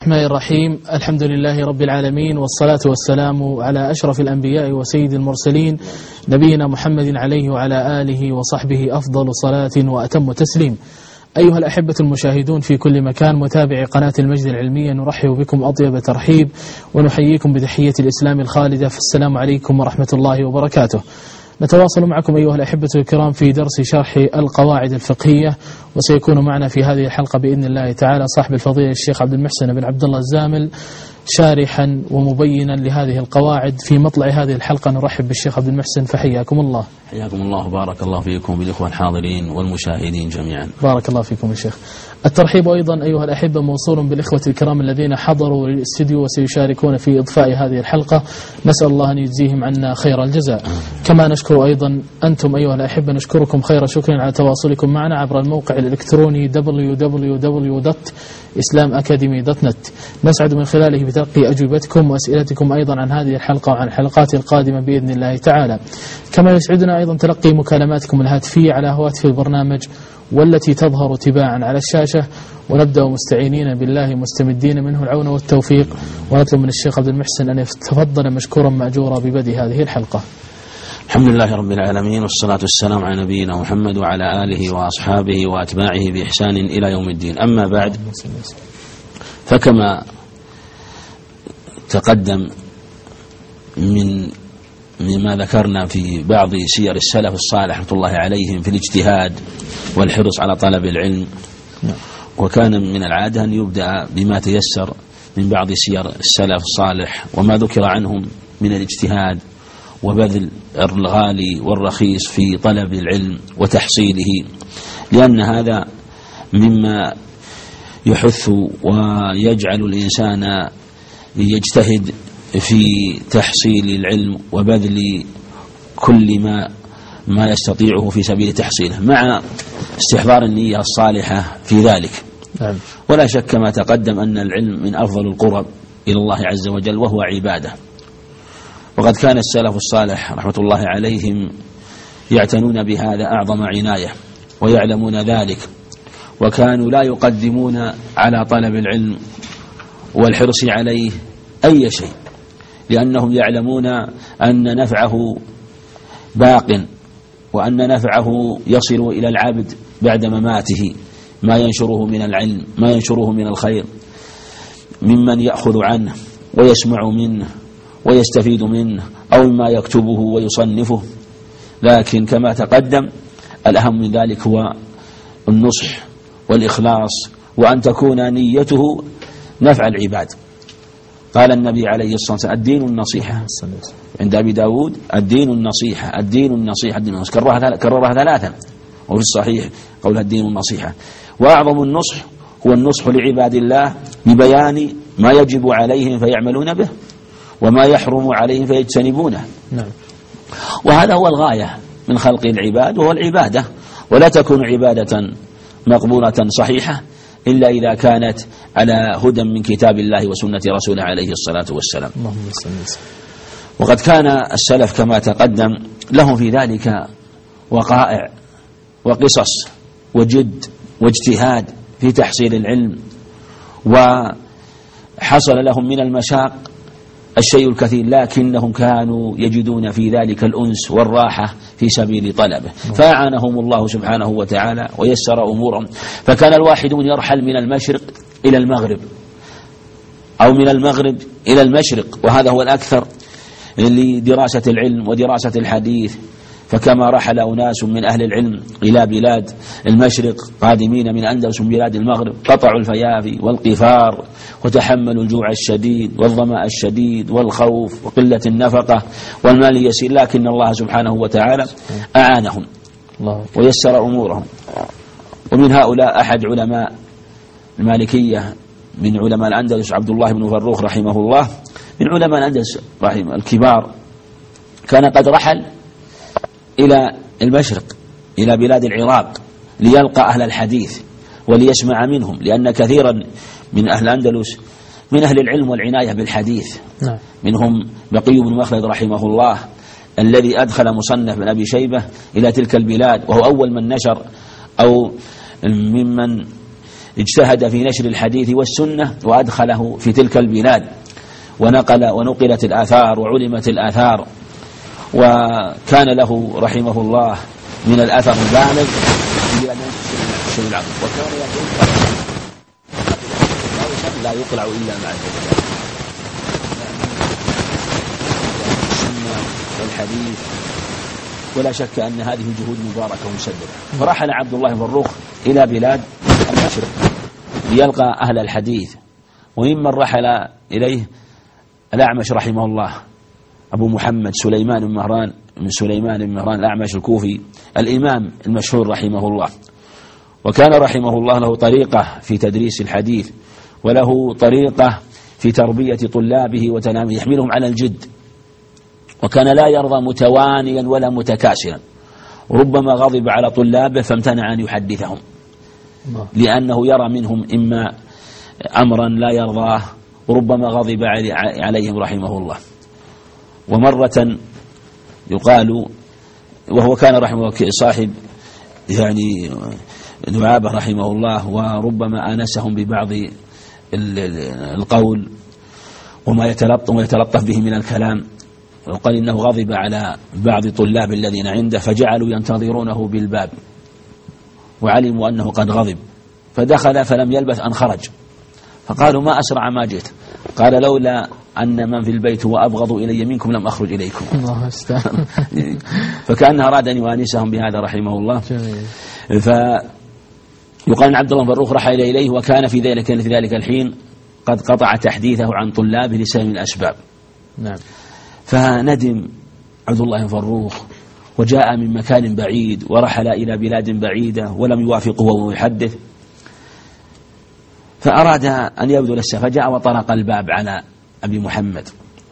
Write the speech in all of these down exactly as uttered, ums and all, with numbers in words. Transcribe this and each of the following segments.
الرحمن الرحيم. الحمد لله رب العالمين، والصلاة والسلام على أشرف الأنبياء وسيد المرسلين نبينا محمد عليه وعلى آله وصحبه أفضل صلاة وأتم تسليم. أيها الأحبة المشاهدون في كل مكان، متابعي قناة المجد العلمية، نرحب بكم أطيب ترحيب ونحييكم بتحية الإسلام الخالدة، فالسلام عليكم ورحمة الله وبركاته. نتواصل معكم أيها الأحبة الكرام في درس شرح القواعد الفقهية، وسيكون معنا في هذه الحلقة بإذن الله تعالى صاحب الفضيلة الشيخ عبد المحسن بن عبد الله الزامل، شارحا ومبينا لهذه القواعد. في مطلع هذه الحلقة نرحب بالشيخ عبد المحسن، فحياكم الله. حياكم الله، بارك الله فيكم بالإخوة الحاضرين والمشاهدين جميعا. بارك الله فيكم يا شيخ. الترحيب أيضا أيها الأحبة موصول بالإخوة الكرام الذين حضروا للاستديو وسيشاركون في إضفاء هذه الحلقة، نسأل الله أن يجزيهم عنا خير الجزاء. كما نشكر أيضا أنتم أيها الأحبة، نشكركم خير شكر على تواصلكم معنا عبر الموقع الإلكتروني دبليو دبليو دبليو دوت إسلام أكاديمي دوت نت. نسعد من خلاله بتلقي أجوبتكم وأسئلتكم أيضا عن هذه الحلقة وعن الحلقات القادمة بإذن الله تعالى. كما يسعدنا أيضا تلقي مكالماتكم الهاتفية على هواتف البرنامج والتي تظهر تباعا على الشاشة. ونبدأ مستعينين بالله مستمدين منه العون والتوفيق، ونطلب من الشيخ عبد المحسن أن يتفضل مشكورا مأجورا ببدء هذه الحلقة. الحمد لله رب العالمين، والصلاة والسلام على نبينا محمد وعلى آله وأصحابه وأتباعه بإحسان إلى يوم الدين. أما بعد، فكما تقدم من مما ذكرنا في بعض سير السلف الصالح رحمة الله عليهم في الاجتهاد والحرص على طلب العلم، وكان من العادة أن يبدأ بما تيسر من بعض سير السلف الصالح وما ذكر عنهم من الاجتهاد وبذل الغالي والرخيص في طلب العلم وتحصيله، لأن هذا مما يحث ويجعل الإنسان يجتهد في تحصيل العلم وبذل كل ما ما يستطيعه في سبيل تحصيله، مع استحضار النية الصالحة في ذلك. نعم. ولا شك ما تقدم أن العلم من أفضل القرب إلى الله عز وجل، وهو عبادة. وقد كان السلف الصالح رحمة الله عليهم يعتنون بهذا أعظم عناية ويعلمون ذلك، وكانوا لا يقدمون على طلب العلم والحرص عليه أي شيء، لأنهم يعلمون أن نفعه باق، وأن نفعه يصل إلى العبد بعد مماته، ما ينشره من العلم، ما ينشره من الخير ممن يأخذ عنه ويسمع منه ويستفيد منه، أو مما يكتبه ويصنفه. لكن كما تقدم الأهم من ذلك هو النصح والإخلاص، وأن تكون نيته نفع العباد. قال النبي عليه الصلاة والسلام: الدين النصيحة. عند أبي داود: الدين النصيحة، الدين النصيحة، الدين النصيحة. كررها, كررها ثلاثا، وفي الصحيح قول الدين النصيحة. وأعظم النصح هو النصح لعباد الله ببيان ما يجب عليهم فيعملون به، وما يحرم عليهم فيجتنبونه. نعم. وهذا هو الغاية من خلق العباد، وهو العبادة. ولا تكون عبادة مقبولة صحيحة إلا إذا كانت على هدى من كتاب الله وسنة رسوله عليه الصلاة والسلام. وقد كان السلف كما تقدم لهم في ذلك وقائع وقصص وجد واجتهاد في تحصيل العلم، وحصل لهم من المشاق الشيء الكثير، لكنهم كانوا يجدون في ذلك الأنس والراحة في سبيل طلبه، فأعانهم الله سبحانه وتعالى ويسر أمورهم. فكان الواحدون يرحل من المشرق إلى المغرب، أو من المغرب إلى المشرق، وهذا هو الأكثر لدراسة العلم ودراسة الحديث. فكما رحل أناس من أهل العلم إلى بلاد المشرق قادمين من أندلس من بلاد المغرب، قطعوا الفيافي والقفار، وتحملوا الجوع الشديد والظمأ الشديد والخوف وقلة النفقة والمال اليسير، لكن الله سبحانه وتعالى أعانهم ويسر أمورهم. ومن هؤلاء أحد علماء المالكية من علماء الأندلس عبد الله بن فروخ رحمه الله، من علماء الأندلس رحمه الكبار، كان قد رحل إلى المشرق إلى بلاد العراق ليلقى أهل الحديث وليسمع منهم، لأن كثيرا من أهل الأندلس من أهل العلم والعناية بالحديث. نعم. منهم بقي بن مخلد رحمه الله الذي أدخل مصنف بن أبي شيبة إلى تلك البلاد، وهو أول من نشر أو ممن اجتهد في نشر الحديث والسنة وأدخله في تلك البلاد، ونقل ونقلت الآثار وعلمت الآثار، وكان له رحمه الله من الأثر البالغ في أن ينشر العقل. وكان يقول لا يقلع إلا مع السنة والحديث، ولا شك أن هذه جهود مباركة ومسددة. فرحل عبد الله بن فروخ إلى بلاد المشرق ليلقى أهل الحديث، وممن رحل إليه الأعمش رحمه الله أبو محمد سليمان بن مهران من سليمان بن مهران الأعمش الكوفي الإمام المشهور رحمه الله. وكان رحمه الله له طريقة في تدريس الحديث، وله طريقة في تربية طلابه وتلاميذه، يحملهم على الجد، وكان لا يرضى متوانيا ولا متكاسلا، وربما غضب على طلابه فامتنع أن يحدثهم لأنه يرى منهم إما أمرا لا يرضاه، وربما غضب عليهم رحمه الله. ومرة يقال، وهو كان رحمه الله صاحب يعني دعابة رحمه الله، وربما آنسهم ببعض القول وما يتلطف به من الكلام، وقال إنه غضب على بعض طلاب الذين عنده فجعلوا ينتظرونه بالباب، وعلموا أنه قد غضب، فدخل فلم يلبث أن خرج، فقالوا ما أسرع ما جئت، قال لولا أن من في البيت هو أبغض إلي منكم لم أخرج إليكم. الله استعان. فكأنه أراد أن يوانسهم بهذا رحمه الله. فيقال أن عبد الله بن فروخ رحل إليه، وكان في ذلك في ذلك الحين قد قطع تحديثه عن طلابه لسبب من الأسباب. نعم. فندم عبد الله بن فروخ، وجاء من مكان بعيد ورحل إلى بلاد بعيدة ولم يوافقه وهو يحدث، فأراد أن يبذل السفر، فجاء وطرق الباب على أبي محمد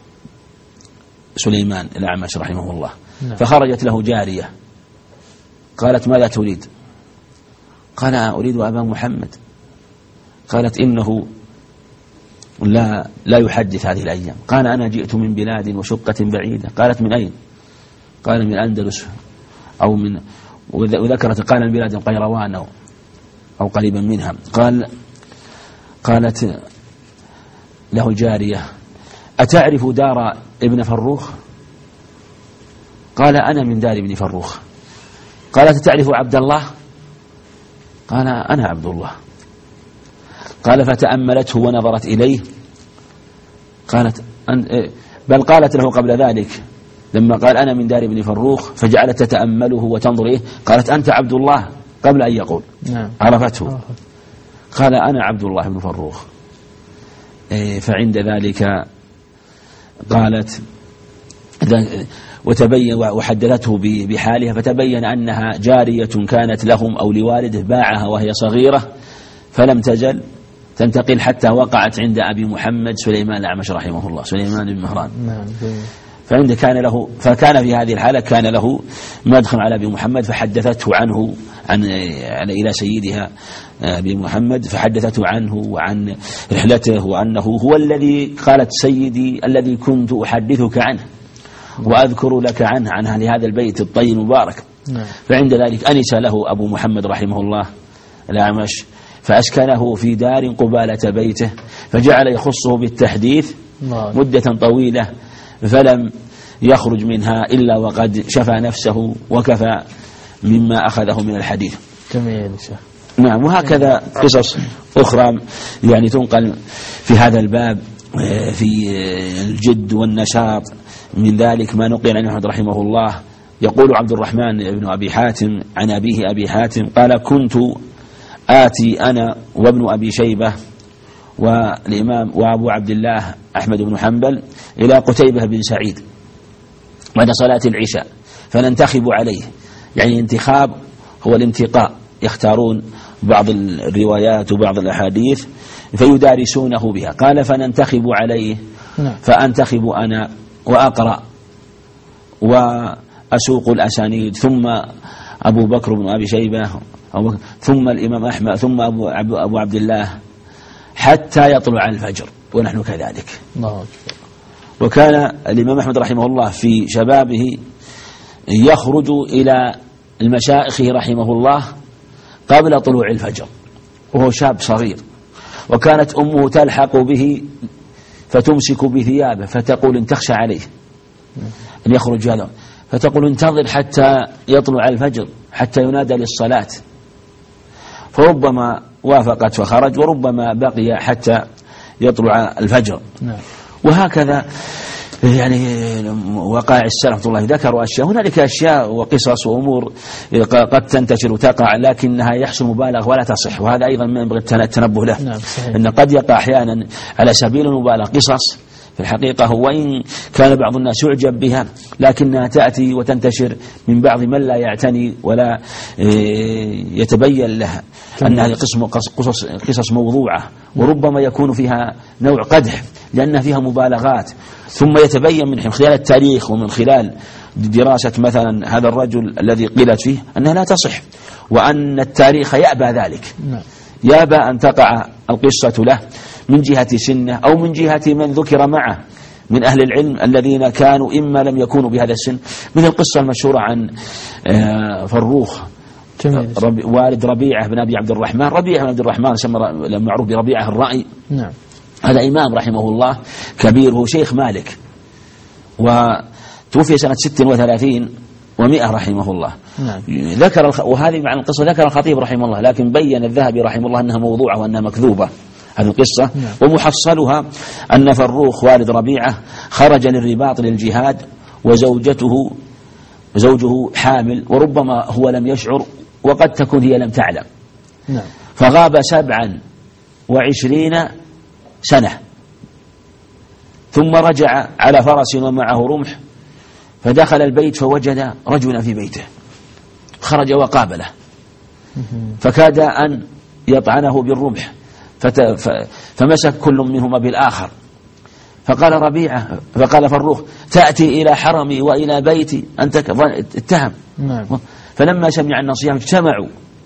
سليمان الأعمش رحمه الله. نعم. فخرجت له جارية قالت ماذا تريد؟ قال أريد أبا محمد. قالت إنه لا لا يحدث هذه الأيام. قال أنا جئت من بلاد وشقة بعيدة. قالت من أين؟ قال من الأندلس أو من، وذكرت قال من بلاد قيروان أو, أو قريبا منها. قال قالت له جارية أتعرف دار ابن فروخ؟ قال أنا من دار ابن فروخ. قالت تعرف عبد الله؟ قال أنا عبد الله. قال فتأملته ونظرت إليه، قالت بل قالت له قبل ذلك لما قال أنا من دار ابن فروخ فجعلت تتأمله وتنظر إليه، قالت أنت عبد الله قبل أن يقول. نعم. عرفته. قال أنا عبد الله بن فروخ. فعند ذلك قالت وتبين وحدثته بحالها، فتبين أنها جارية كانت لهم أو لوالده باعها وهي صغيرة، فلم تزل تنتقل حتى وقعت عند أبي محمد سليمان الأعمش رحمه الله سليمان بن مهران. فعند كان له فكان في هذه الحالة كان له مدخل على أبي محمد، فحدثته عنه عن إلى سيدها أبي محمد، فحدثته عنه وعن رحلته، وأنه هو الذي قالت سيدي الذي كنت أحدثك عنه وأذكر لك عنه عن أهل هذا البيت الطيب المبارك. فعند ذلك أنس له أبو محمد رحمه الله الأعمش، فأسكنه في دار قبالة بيته، فجعل يخصه بالتحديث مدة طويلة، فلم يخرج منها إلا وقد شفى نفسه وكفى مما أخذه من الحديث. جميل شيخ. نعم. وهكذا قصص أخرى يعني تنقل في هذا الباب في الجد والنشاط. من ذلك ما نقل عن أحمد رحمه الله، يقول عبد الرحمن بن أبي حاتم عن أبيه أبي حاتم قال كنت آتي أنا وابن أبي شيبة والإمام وأبو عبد الله أحمد بن حنبل إلى قتيبة بن سعيد بعد صلاة العشاء فننتخب عليه، يعني انتخاب هو الانتقاء، يختارون بعض الروايات وبعض الأحاديث فيدارسونه بها. قال فننتخب عليه فأنتخب أنا وأقرأ وأسوق الأسانيد، ثم أبو بكر بن أبي شيبة ثم الإمام أحمد ثم أبو, أبو عبد الله حتى يطلع الفجر ونحن كذلك. وكان الإمام أحمد رحمه الله في شبابه يخرج إلى المشايخ رحمه الله قبل طلوع الفجر وهو شاب صغير، وكانت أمه تلحق به فتمسك بثيابه فتقول إن تخشى عليه أن يخرج هذا، فتقول انتظر حتى يطلع الفجر حتى ينادى للصلاة، فربما وافقت فخرج وربما بقي حتى يطلع الفجر. وهكذا يعني وقائع السلف الله ذكروا أشياء، هنالك أشياء وقصص وأمور قد تنتشر وتقع لكنها يحصل مبالغ ولا تصح، وهذا أيضا ما ينبغي التنبه له. نعم أن قد يقع أحيانا على سبيل المبالغة قصص في الحقيقة هو وإن كان بعض الناس يعجب بها لكنها تأتي وتنتشر من بعض من لا يعتني ولا يتبين لها أن هذه قصص قصص موضوعة، وربما يكون فيها نوع قدح لأن فيها مبالغات، ثم يتبين من خلال التاريخ ومن خلال دراسة مثلا هذا الرجل الذي قيلت فيه أنها لا تصح، وأن التاريخ يأبى ذلك، يأبى أن تقع القصة له من جهة سنه أو من جهة من ذكر معه من أهل العلم الذين كانوا إما لم يكونوا بهذا السن، مثل القصة المشهورة عن فروخ ربي والد ربيعة بن أبي عبد الرحمن. ربيعة بن عبد الرحمن معروف بربيعة الرأي. نعم. هذا إمام رحمه الله كبير، هو شيخ مالك، وتوفي سنة ست وثلاثين ومئة رحمه الله. نعم. ذكر الخ... وهذه مع القصة ذكر الخطيب رحمه الله، لكن بين الذهبي رحمه الله أنها موضوعة وأنها مكذوبة هذه القصة. نعم. ومحصلها أن فروخ والد ربيعة خرج للرباط للجهاد وزوجته زوجه حامل، وربما هو لم يشعر وقد تكون هي لم تعلم. نعم. فغاب سبعا وعشرين سنة، ثم رجع على فرس ومعه رمح، فدخل البيت فوجد رجلا في بيته، خرج وقابله فكاد أن يطعنه بالرمح، فمسك كل منهما بالآخر، فقال ربيعة فقال فروخ تأتي إلى حرمي وإلى بيتي أنت اتهم. نعم. فلما سمع النصيحة اجتمعوا،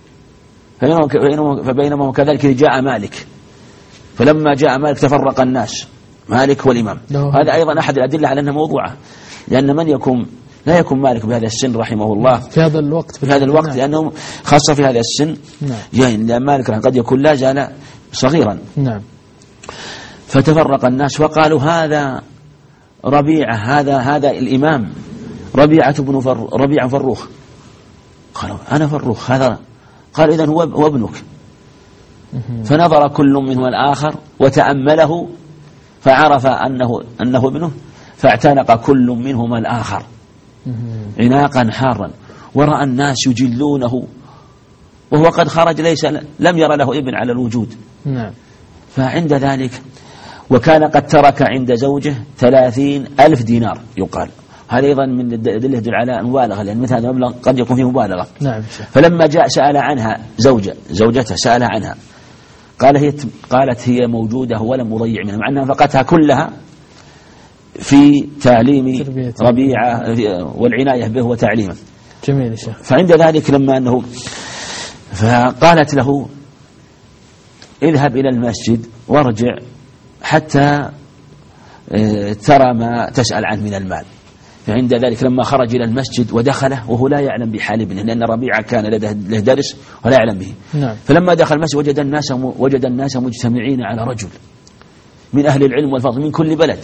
فبينما كذلك جاء مالك، فلما جاء مالك تفرق الناس، مالك والإمام. هذا أيضا أحد الأدلة على أنها موضوعة، لأن من يكون لا يكون مالك بهذا السن رحمه الله في هذا الوقت في هذا الوقت. نعم. لأنه خاصة في هذا السن. نعم. يعني لأن مالك قد يكون لا زال صغيرا. نعم. فتفرق الناس وقالوا هذا ربيعة، هذا هذا الإمام ربيعة بن فر ربيعة فروخ. قالوا أنا فروخ هذا، قال إذن هو هو ابنك. فنظر كل منهم الآخر وتأمله فعرف أنه أنه ابنه، فاعتنق كل منهما الآخر عناقا حارا، ورأى الناس يجلونه وهو قد خرج ليس لم يرى له ابن على الوجود. نعم. فعند ذلك وكان قد ترك عند زوجه ثلاثين ألف دينار يقال، هذا أيضا من الدليل يدل على مبالغة، لأن مثل هذا المبلغ قد يكون فيه مبالغة. نعم. فلما جاء سأل عنها زوجة زوجته سأل عنها، قال هي قالت هي موجودة ولم أضيع منها، مع أنها نفقتها كلها في تعليم ربيعة والعناية به وتعليمه. جميل يا شيخ. فعند ذلك لما أنه فقالت له اذهب إلى المسجد وارجع حتى ترى ما تسأل عنه من المال. فعند ذلك لما خرج إلى المسجد ودخله وهو لا يعلم بحال ابنه، لأن ربيعة كان له درس ولا يعلم به. نعم. فلما دخل المسجد وجد الناس وجد الناس مجتمعين على رجل من أهل العلم والفضل من كل بلد،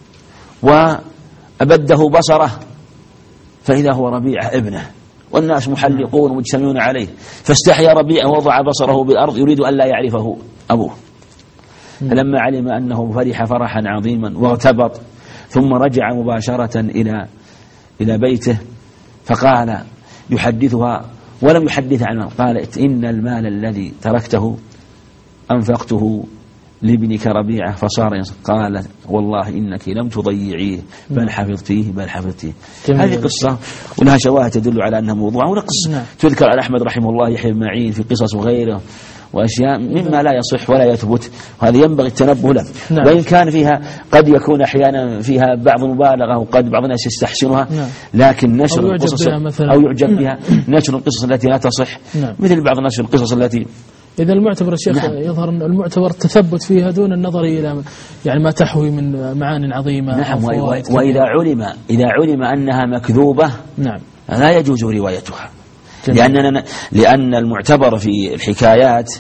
وأبده بصره فإذا هو ربيعة ابنه، والناس محلقون ومجتمعون عليه، فاستحيا ربيعة ووضع بصره بالأرض يريد أن لا يعرفه أبوه. فلما علم أنه فرح فرحا عظيما وارتبط، ثم رجع مباشرة إلى إلى بيته، فقال يحدثها ولم يحدث عنه، قالت إن المال الذي تركته أنفقته لابنك ربيعة فصار. قال والله إنك لم تضيعيه بل حفظتيه بل حفظتيه. هذه قصة ولها شواهد تدل على أنها موضوع، ولا قصة نعم. تذكر على أحمد رحمه الله يحيى بن معين في قصص وغيره وأشياء مما لا يصح ولا يثبت، وهذا ينبغي التنبه له. نعم. وإن كان فيها قد يكون أحيانا فيها بعض مبالغة وقد بعض الناس يستحسنها. نعم. لكن نشر أو القصص أو يعجب بها نشر القصص التي لا تصح. نعم. مثل بعض نشر القصص التي إذا المعتبر الشيخ. نعم. يظهر المعتبر التثبت فيها دون النظر إلى يعني ما تحوي من معان عظيمة. نعم. وإذا علم إذا علم أنها مكذوبة. نعم. لا يجوز روايتها. جميل. لأننا لأن المعتبر في الحكايات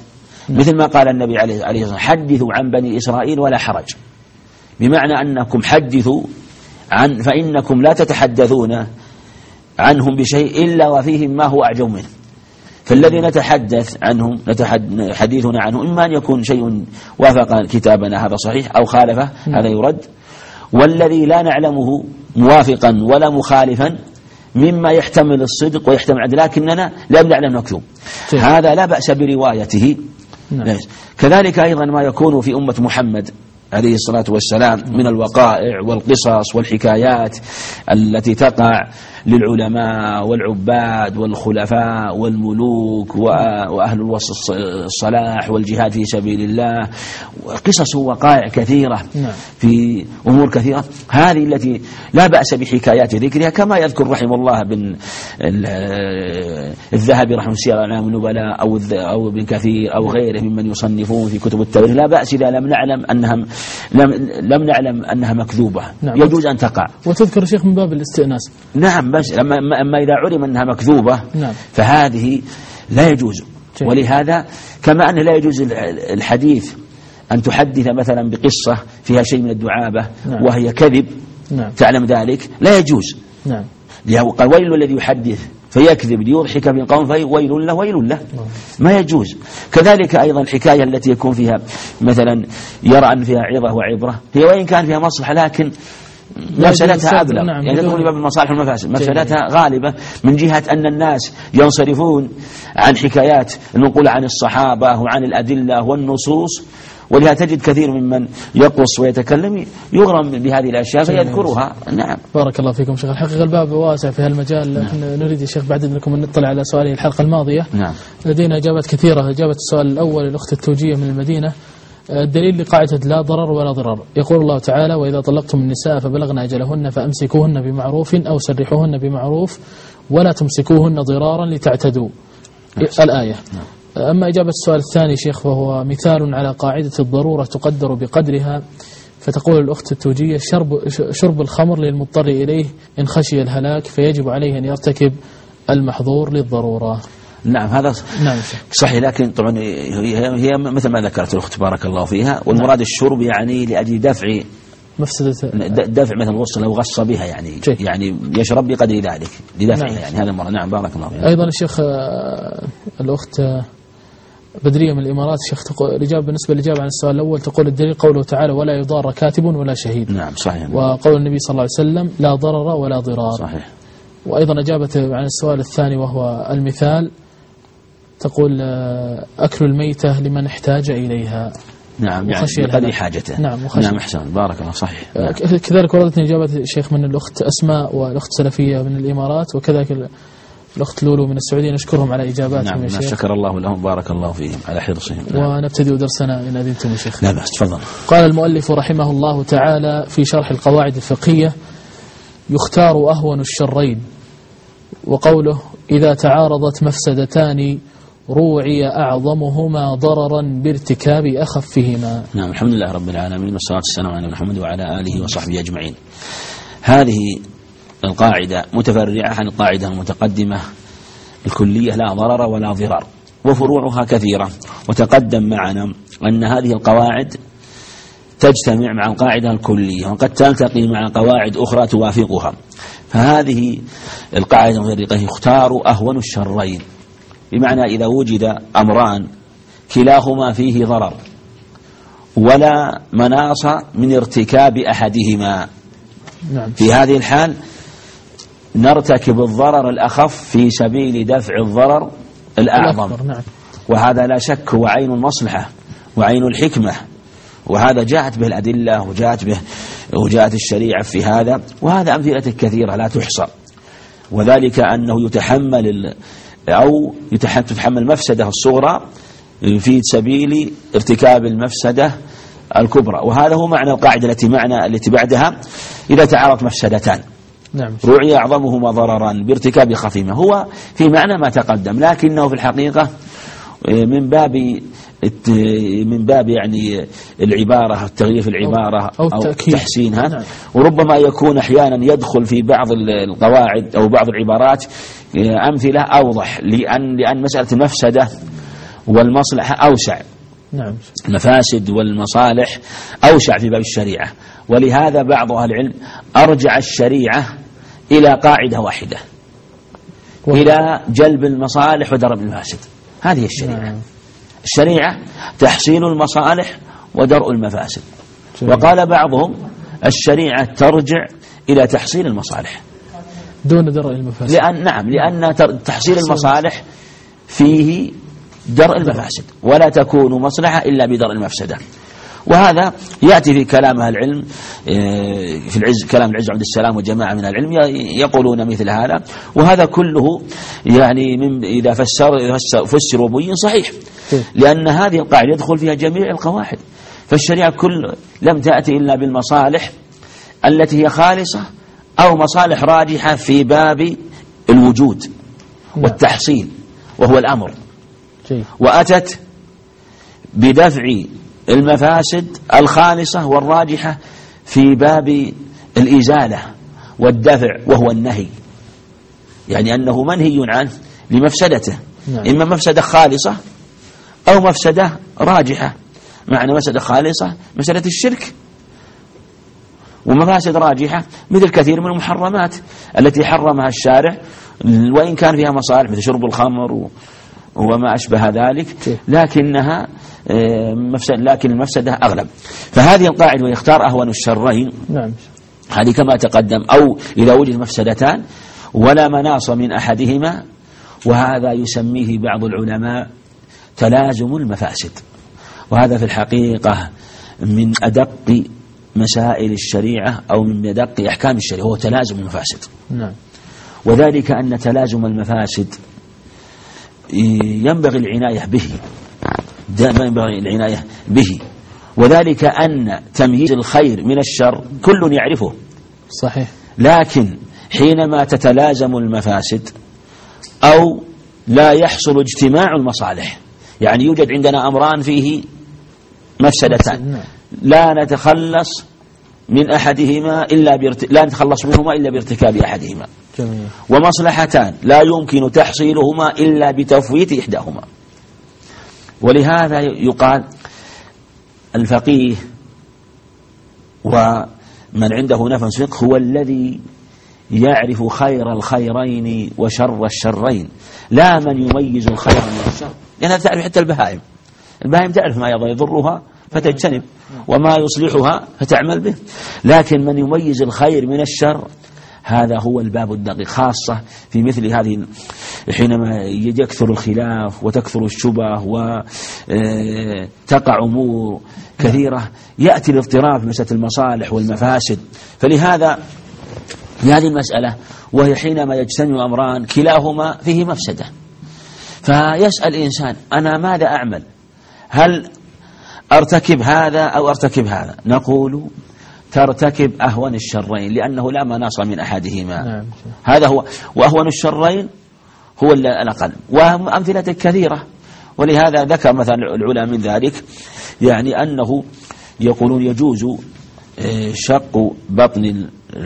مثل ما قال النبي عليه الصلاة والسلام حدثوا عن بني إسرائيل ولا حرج، بمعنى أنكم حدثوا عن فإنكم لا تتحدثون عنهم بشيء إلا وفيهم ما هو أعجب منه. فالذي نتحدث عنهم حديثنا عنه إما أن يكون شيء وافق كتابنا هذا صحيح أو خالفه هذا يرد، والذي لا نعلمه موافقا ولا مخالفا مما يحتمل الصدق ويحتمل العدل لكننا لم نعلم مكذوب، هذا لا بأس بروايته. نعم. كذلك أيضا ما يكون في أمة محمد عليه الصلاة والسلام من الوقائع والقصص والحكايات التي تقع للعلماء والعباد والخلفاء والملوك وأهل الصلاح والجهاد في سبيل الله، قصص ووقائع كثيرة في أمور كثيرة، هذه التي لا بأس بحكايات ذكرها، كما يذكر رحمه الله بن الذهبي رحمه سير أعلام النبلاء أو أو ابن كثير أو غيره ممن يصنفون في كتب التاريخ، لا بأس إذا لم نعلم أنها لم لم نعلم أنها مكذوبة. نعم. يجوز أن تقع. وتذكر شيخ من باب الاستئناس. نعم، بس أما أما إذا علم أنها مكذوبة. نعم. فهذه لا يجوز. شيء. ولهذا كما أنه لا يجوز الحديث أن تحدث مثلا بقصة فيها شيء من الدعابة. نعم. وهي كذب. نعم. تعلم ذلك لا يجوز. نعم. قال ويل الذي يحدث فيكذب ليضحك في القوم فويل له ويل له. نعم. ما يجوز. كذلك أيضا الحكاية التي يكون فيها مثلا يرى أن فيها عظة وعبرة، هي وإن كان فيها مصلحة لكن مفسدتها أبلغ. نعم. يعني تدخل باب المصالح والمفاسد، مفسدتها غالبة من جهة أن الناس ينصرفون عن حكايات المنقولة عن الصحابة وعن الأدلة والنصوص، ولهذا تجد كثير ممن يقص ويتكلم يغرم بهذه الأشياء فيذكرها. نعم. بارك الله فيكم شيخ. الحقيقة الباب واسع في هالمجال. نعم. احنا نريد يا شيخ بعد أنكم نطلع على سؤالي الحلقة الماضية. نعم. لدينا إجابات كثيرة. إجابة السؤال الأول الأخت التوجيهية من المدينة، الدليل لقاعدة لا ضرر ولا ضرار. يقول الله تعالى وإذا طلقتم النساء فبلغن أجلهن فأمسكوهن بمعروف أو سرحوهن بمعروف ولا تمسكوهن ضرارا لتعتدوا. الآية. أما إجابة السؤال الثاني شيخ وهو مثال على قاعدة الضرورة تقدر بقدرها، فتقول الأخت التوجيهية شرب, شرب الخمر للمضطر إليه إن خشي الهلاك فيجب عليه أن يرتكب المحظور للضرورة. نعم هذا نعم صحيح، لكن طبعا هي مثل ما ذكرت الأخت بارك الله فيها، والمراد نعم. الشرب يعني لأجل دفع مفسدة دفع مثل الغصة لو غص بها يعني شيء. يعني يشرب بقدر ذلك لدفعها. نعم. يعني هذا المراد. نعم بارك الله فيها. أيضا الشيخ الأخت بدرية من الإمارات شيخ تقول الإجابة بالنسبة للإجابة عن السؤال الأول تقول الدليل قوله تعالى ولا يضار كاتب ولا شهيد. نعم صحيح. وقول النبي صلى الله عليه وسلم لا ضرر ولا ضرار. صحيح. وأيضا إجابة عن السؤال الثاني وهو المثال تقول أكل الميتة لمن احتاج إليها. نعم يعني بقدر حاجته. نعم نعم أحسن بارك الله صحيح. نعم. كذلك وردتني إجابة الشيخ من الأخت أسماء والأخت سلفية من الإمارات، وكذلك الأخت لولو من السعودية، نشكرهم على إجاباتهم. نعم. يا شيخ شكر الله لهم بارك الله فيهم على حرصهم. نعم. ونبتدئ درسنا إن أذنتم يا شيخ. لا بأس تفضل. قال المؤلف رحمه الله تعالى في شرح القواعد الفقهية يختار أهون الشرين، وقوله إذا تعارضت مفسدتان روعي أعظمهما ضررا بارتكاب أخفهما. نعم الحمد لله رب العالمين والصلاة والسلام على محمد وعلى آله وصحبه أجمعين. هذه القاعدة متفرعة عن القاعدة المتقدمة الكلية لا ضرر ولا ضرار، وفروعها كثيرة، وتقدم معنا أن هذه القواعد تجتمع مع القاعدة الكلية وقد تلتقي مع قواعد أخرى توافقها. فهذه القاعدة المتفرقة يختار أهون الشرين، بمعنى إذا وجد أمران كلاهما فيه ضرر ولا مناص من ارتكاب أحدهما. نعم. في هذه الحال نرتكب الضرر الأخف في سبيل دفع الضرر الأعظم. نعم. وهذا لا شك هو عين المصلحة وعين الحكمة، وهذا جاءت به الأدلة وجاءت به وجاءت الشريعة في هذا، وهذا أمثلة كثيرة لا تحصى. وذلك أنه يتحمل أو يتحمل مفسدة الصغرى في سبيل ارتكاب المفسدة الكبرى، وهذا هو معنى القاعدة التي معنى التي بعدها إذا تعارضت مفسدتان. نعم. روعي أعظمهما ضررا بارتكاب خفيمة، هو في معنى ما تقدم، لكنه في الحقيقة من باب من باب يعني العبارة التغيير في العبارة أو, أو تحسينها. نعم. وربما يكون أحيانا يدخل في بعض القواعد أو بعض العبارات أمثلة أوضح، لأن لأن مسألة المفسدة والمصلحة أوسع نعم. المفاسد والمصالح أوسع في باب الشريعة، ولهذا بعض أهل العلم أرجع الشريعة إلى قاعدة واحدة، إلى جلب المصالح ودرء المفاسد. هذه الشريعة. نعم. الشريعة تحصيل المصالح ودرء المفاسد. جميل. وقال بعضهم الشريعة ترجع إلى تحصيل المصالح دون درء المفاسد. لأن نعم لأن تحصيل المصالح فيه درء المفاسد، ولا تكون مصلحة إلا بدرء المفسدة. وهذا يأتي في كلام أهل العلم، في العز كلام العز عبد السلام وجماعة من العلم يقولون مثل هذا. وهذا كله يعني من إذا فسر فسر بين صحيح، لأن هذه القاعدة يدخل فيها جميع القواعد. فالشريعة كل لم تأتي إلا بالمصالح التي هي خالصة أو مصالح راجحة في باب الوجود والتحصيل وهو الأمر، وأتت بدفع المفاسد الخالصة والراجحة في باب الإزالة والدفع وهو النهي، يعني أنه منهي عنه لمفسدته. نعم. إما مفسدة خالصة أو مفسدة راجحة. معنى مفسدة خالصة مفسدة الشرك، ومفاسد راجحة مثل كثير من المحرمات التي حرمها الشارع وإن كان فيها مصالح مثل شرب الخمر وما أشبه ذلك، لكنها مفسد، لكن المفسدة أغلب. فهذه القاعدة ويختار أهون الشرين. نعم. هذه كما تقدم، أو إذا وجد مفسدتان ولا مناص من أحدهما، وهذا يسميه بعض العلماء تلازم المفاسد. وهذا في الحقيقة من أدق مسائل الشريعة أو من أدق أحكام الشريعة، هو تلازم المفاسد. نعم. وذلك أن تلازم المفاسد ينبغي العناية به، دائما ينبغي العناية به، وذلك أن تمييز الخير من الشر كل يعرفه. صحيح. لكن حينما تتلازم المفاسد أو لا يحصل اجتماع المصالح، يعني يوجد عندنا أمران فيه مفسدتان، لا نتخلص من أحدهما إلا برت... لا نتخلص منهما إلا بارتكاب أحدهما. جميل. ومصلحتان لا يمكن تحصيلهما إلا بتفويت إحداهما. ولهذا يقال الفقيه ومن عنده نفس فقه هو الذي يعرف خير الخيرين وشر الشرين، لا من يميز الخير من الشر، لأنها تعرف حتى البهائم. البهائم تعرف ما يضرها فتجتنب وما يصلحها فتعمل به، لكن من يميز الخير من الشر هذا هو الباب الدقيق، خاصة في مثل هذه حينما يكثر الخلاف وتكثر الشبه وتقع أمور كثيرة يأتي الاضطراب في مسألة المصالح والمفاسد. فلهذا في هذه المسألة وهي حينما يجتمع أمران كلاهما فيه مفسدة، فيسأل الإنسان أنا ماذا أعمل؟ هل أرتكب هذا أو أرتكب هذا؟ نقول ترتكب أهون الشرين، لأنه لا مناص من أحدهما. نعم. هذا هو، وأهون الشرين هو الأقل، وأمثلة كثيرة. ولهذا ذكر مثلا العلماء من ذلك يعني أنه يقولون يجوز شق بطن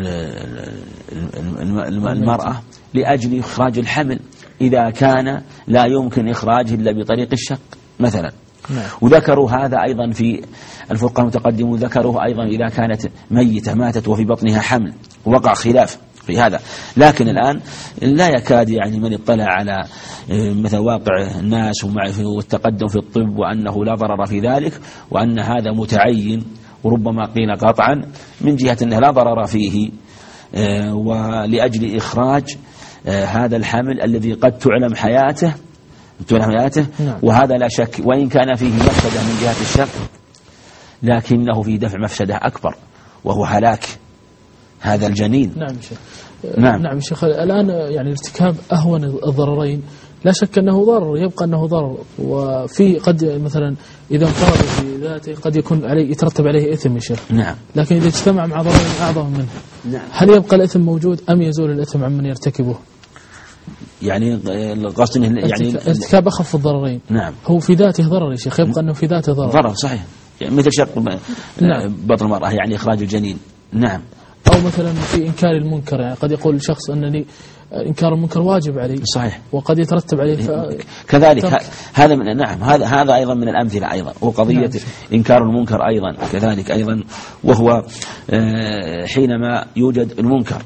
المرأة لأجل إخراج الحمل إذا كان لا يمكن إخراجه إلا بطريق الشق مثلا. نعم. وذكروا هذا أيضا في الفقهاء المتقدمون، ذكروه أيضا إذا كانت ميتة ماتت وفي بطنها حمل، وقع خلاف في هذا. لكن الآن لا يكاد يعني من اطلع على مثل واقع الناس والتقدم في الطب وأنه لا ضرر في ذلك، وأن هذا متعين، وربما قيل قطعا من جهة أنه لا ضرر فيه ولأجل إخراج هذا الحمل الذي قد تعلم حياته تعلم حياته. نعم. وهذا لا شك وإن كان فيه مفسدة من جهة الشق لكنه في دفع مفسدة أكبر وهو هلاك هذا الجنين. نعم شيخ. نعم. نعم شيخ. الآن يعني ارتكاب أهون الضررين لا شك أنه ضرر، يبقى أنه ضرر، وفي قد مثلا إذا انفرد في ذاته قد يكون عليه يترتب عليه إثم يا شيخ. نعم. لكن إذا اجتمع مع ضرر أعظم منه. نعم. هل يبقى الإثم موجود أم يزول الإثم عمن يرتكبه؟ يعني القصد يعني ارتكاب أخف الضررين. نعم. هو في ذاته ضرر يا شيخ، يبقى أنه في ذاته ضرر. ضرر صحيح، يعني مثل شق نعم. بطن المرأة يعني إخراج الجنين. نعم. أو مثلا في إنكار المنكر، يعني قد يقول الشخص أنني إنكار المنكر واجب علي، صحيح، وقد يترتب عليه ف... كذلك. هذا من نعم هذا هذا أيضا من الأمثلة أيضا، وقضية نعم. إنكار المنكر أيضا كذلك أيضا، وهو حينما يوجد المنكر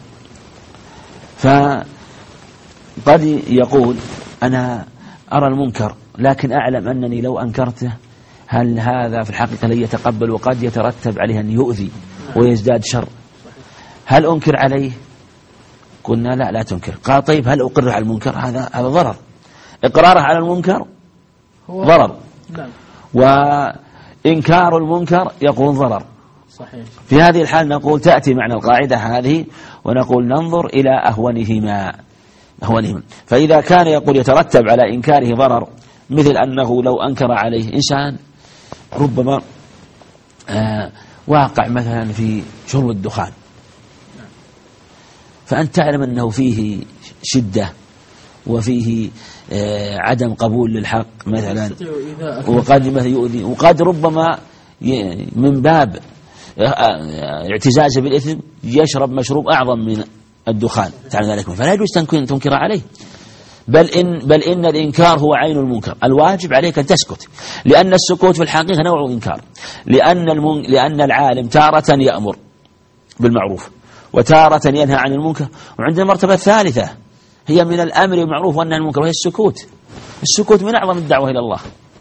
فقد يقول أنا أرى المنكر لكن أعلم أنني لو أنكرته هل هذا في الحقيقة لن يتقبل، وقد يترتب عليه أن يؤذي ويزداد شر، هل أنكر عليه؟ قلنا لا لا تنكر. قال طيب هل أقر على المنكر؟ هذا هذا ضرر، إقراره على المنكر ضرر، نعم. وإنكار المنكر يقول ضرر، صحيح. في هذه الحال نقول تأتي معنى القاعدة هذه ونقول ننظر إلى أهونهما أهونهما فإذا كان يقول يترتب على إنكاره ضرر، مثل أنه لو أنكر عليه إنسان ربما آه واقع مثلا في شرب الدخان، فأنت تعلم أنه فيه شدة وفيه آه عدم قبول للحق مثلا، وقد مثلا يؤذي، وقد ربما من باب اعتزازه بالإثم يشرب مشروب أعظم من الدخان، تعلم ذلك، فلا يجوز تنكر عليه، بل إن, بل إن الإنكار هو عين المنكر. الواجب عليك أن تسكت، لأن السكوت في الحقيقة نوع إنكار، لأن, المن... لأن العالم تارة يأمر بالمعروف وتارة ينهى عن المنكر، وعندنا المرتبة الثالثة هي من الأمر بالمعروف والنهي عن المنكر، وهي السكوت. السكوت من أعظم الدعوة إلى الله.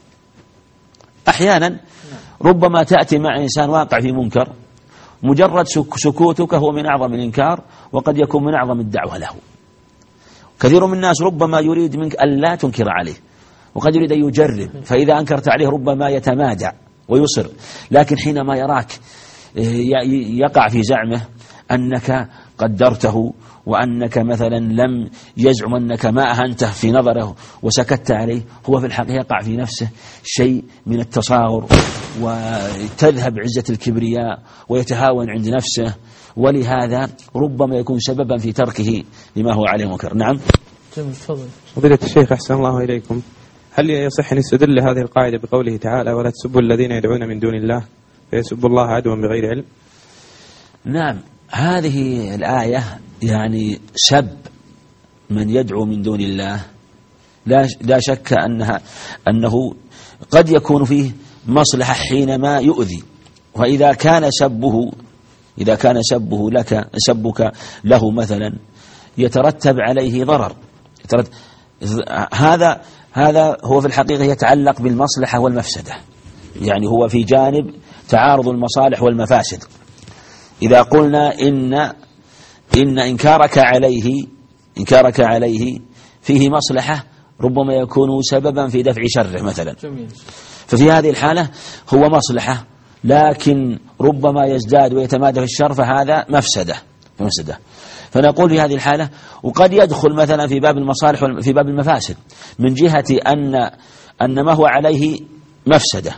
أحيانا ربما تأتي مع إنسان واقع في منكر، مجرد سكوتك هو من أعظم الإنكار، وقد يكون من أعظم الدعوة له. كثير من الناس ربما يريد منك أن لا تنكر عليه، وقد يريد أن يجرب، فإذا أنكرت عليه ربما يتمادع ويصر، لكن حينما يراك يقع في زعمه أنك قدرته، وأنك مثلا لم يزعم أنك ما أهنته في نظره وسكت عليه، هو في الحقيقة يقع في نفسه شيء من التصاغر، وتذهب عزة الكبرياء ويتهاون عند نفسه، ولهذا ربما يكون سببا في تركه لما هو عليه منكر. نعم. جميل، تفضل. فضيلة الشيخ أحسن الله إليكم، هل يصح أن يستدل هذه القاعدة بقوله تعالى ولا تسبوا الذين يدعون من دون الله فيسبوا الله عدوا بغير علم؟ نعم، هذه الآية يعني سب من يدعو من دون الله لا لا شك أنها أنه قد يكون فيه مصلحة حينما يؤذي، وإذا كان سبه إذا كان سبه لك سبك له مثلا يترتب عليه ضرر، يترتب هذا هذا هو في الحقيقة يتعلق بالمصلحة والمفسدة، يعني هو في جانب تعارض المصالح والمفاسد. إذا قلنا إن إن إنكارك عليه إنكارك عليه فيه مصلحة، ربما يكون سببا في دفع شره مثلا، ففي هذه الحالة هو مصلحة، لكن ربما يزداد ويتمادى في الشر، فهذا مفسدة مفسدة. فنقول في هذه الحالة، وقد يدخل مثلا في باب المصالح وفي باب المفاسد، من جهة أن أن ما هو عليه مفسدة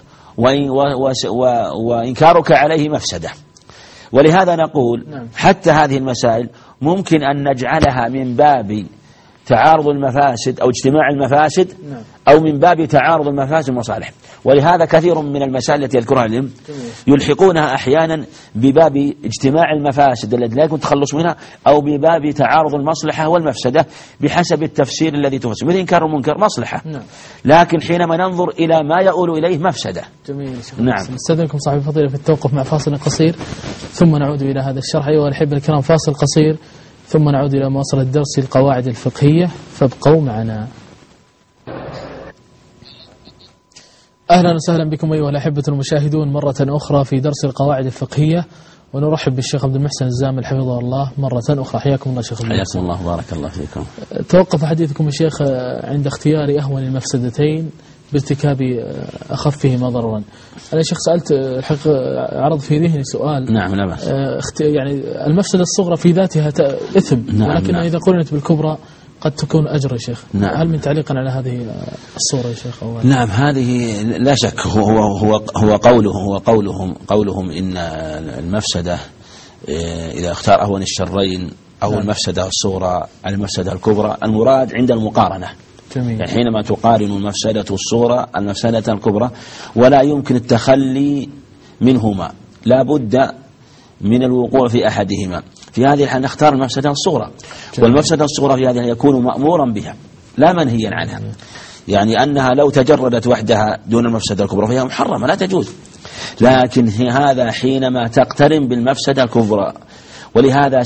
وإنكارك عليه مفسدة. ولهذا نقول حتى هذه المسائل ممكن أن نجعلها من باب تعارض المفاسد أو اجتماع المفاسد، أو من باب تعارض المفاسد والمصالح. ولهذا كثير من المسائل التي يذكرها العلم يلحقونها أحيانا بباب اجتماع المفاسد التي لا يكون التخلص منها، أو بباب تعارض المصلحة والمفسدة بحسب التفسير الذي تفسر. مثل إنكار المنكر مصلحة، لكن حينما ننظر إلى ما يؤول إليه مفسدة. جميل. نعم. نستأذنكم صاحب الفضيلة في التوقف مع فاصل قصير، ثم نعود إلى هذا الشرح. أيها الأحبة الكرام، فاصل قصير ثم نعود إلى مواصلة درس القواعد الفقهية، فابقوا معنا. أهلا وسهلا بكم أيها الأحبة المشاهدون مرة أخرى في درس القواعد الفقهية، ونرحب بالشيخ عبد المحسن الزامل حفظه الله مرة أخرى. حياكم الله شيخ. حياكم الله، بارك الله فيكم. توقف حديثكم يا شيخ عند اختيار أهون المفسدتين بارتكاب أخفهما ضررا. أنا شيخ سألت الحقيقة عرض في ذهني سؤال. نعم لا بأس. يعني المفسدة الصغرى في ذاتها إثم، نعم، ولكن نعم. إذا قرنت بالكبرى قد تكون أجر يا شيخ. نعم. هل من تعليق على هذه الصورة يا شيخ؟ أو نعم، هذه لا شك هو هو هو قوله هو قولهم قولهم إن المفسدة إذا اختار أهون الشرين أو نعم. المفسدة الصغرى على المفسدة الكبرى، المراد عند المقارنة. جميل. يعني حينما تقارن المفسدة الصغرى المفسدة الكبرى، ولا يمكن التخلي منهما، لا بد من الوقوع في أحدهما. في هذه الحال نختار المفسدة الصغرى، والمفسدة الصغرى في هذه يكون مأمورا بها لا منهيا عنها، يعني أنها لو تجردت وحدها دون المفسدة الكبرى فهي محرمة لا تجوز، لكن هذا حينما تقترن بالمفسدة الكبرى. ولهذا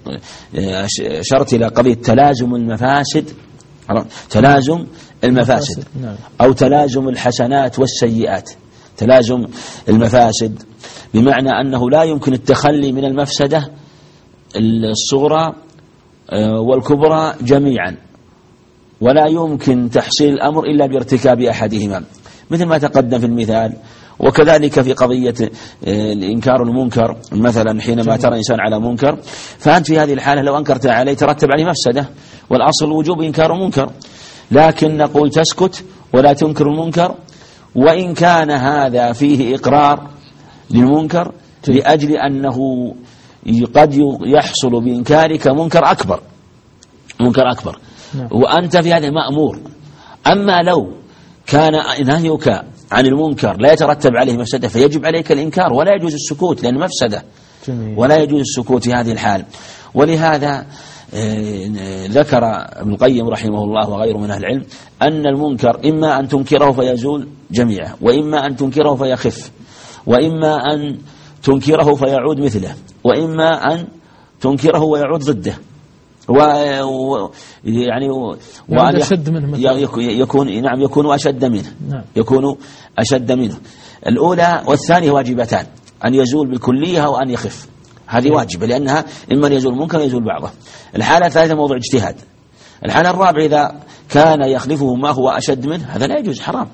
شرط إلى قضية تلازم المفاسد، تلازم المفاسد أو تلازم الحسنات والسيئات. تلازم المفاسد بمعنى أنه لا يمكن التخلي من المفسدة الصغرى والكبرى جميعا، ولا يمكن تحصيل الأمر إلا بارتكاب أحدهما، مثل ما تقدم في المثال. وكذلك في قضية الإنكار المنكر، مثلا حينما ترى إنسان على منكر فأنت في هذه الحالة لو أنكرت عليه ترتب عليه مفسدة، والأصل وجوب إنكار المنكر، لكن نقول تسكت ولا تنكر المنكر، وإن كان هذا فيه إقرار للمنكر لأجل أنه قد يحصل بإنكارك منكر أكبر، منكر أكبر وأنت في هذا مأمور. أما لو كان نهيك عن المنكر لا يترتب عليه مفسدة فيجب عليك الإنكار، ولا يجوز السكوت لأن مفسدة، ولا يجوز السكوت في هذه الحال. ولهذا ذكر ابن القيم رحمه الله وغيره من أهل العلم أن المنكر إما أن تنكره فيزول جميعه، وإما أن تنكره فيخف، وإما أن تنكره فيعود مثله، وإما أن تنكره ويعود ضده، و يعني وأن أشد منه يكون نعم يكون أشد منه نعم. يكون أشد منه. الأولى والثانية واجبتان، أن يزول بالكلية وأن يخف، هذه واجبة لأنها إما أن يزول ممكن يزول بعضه. الحالة الثالثة موضوع اجتهاد. الحالة الرابعة إذا كان يخلفه ما هو أشد منه هذا لا يجوز، حرام.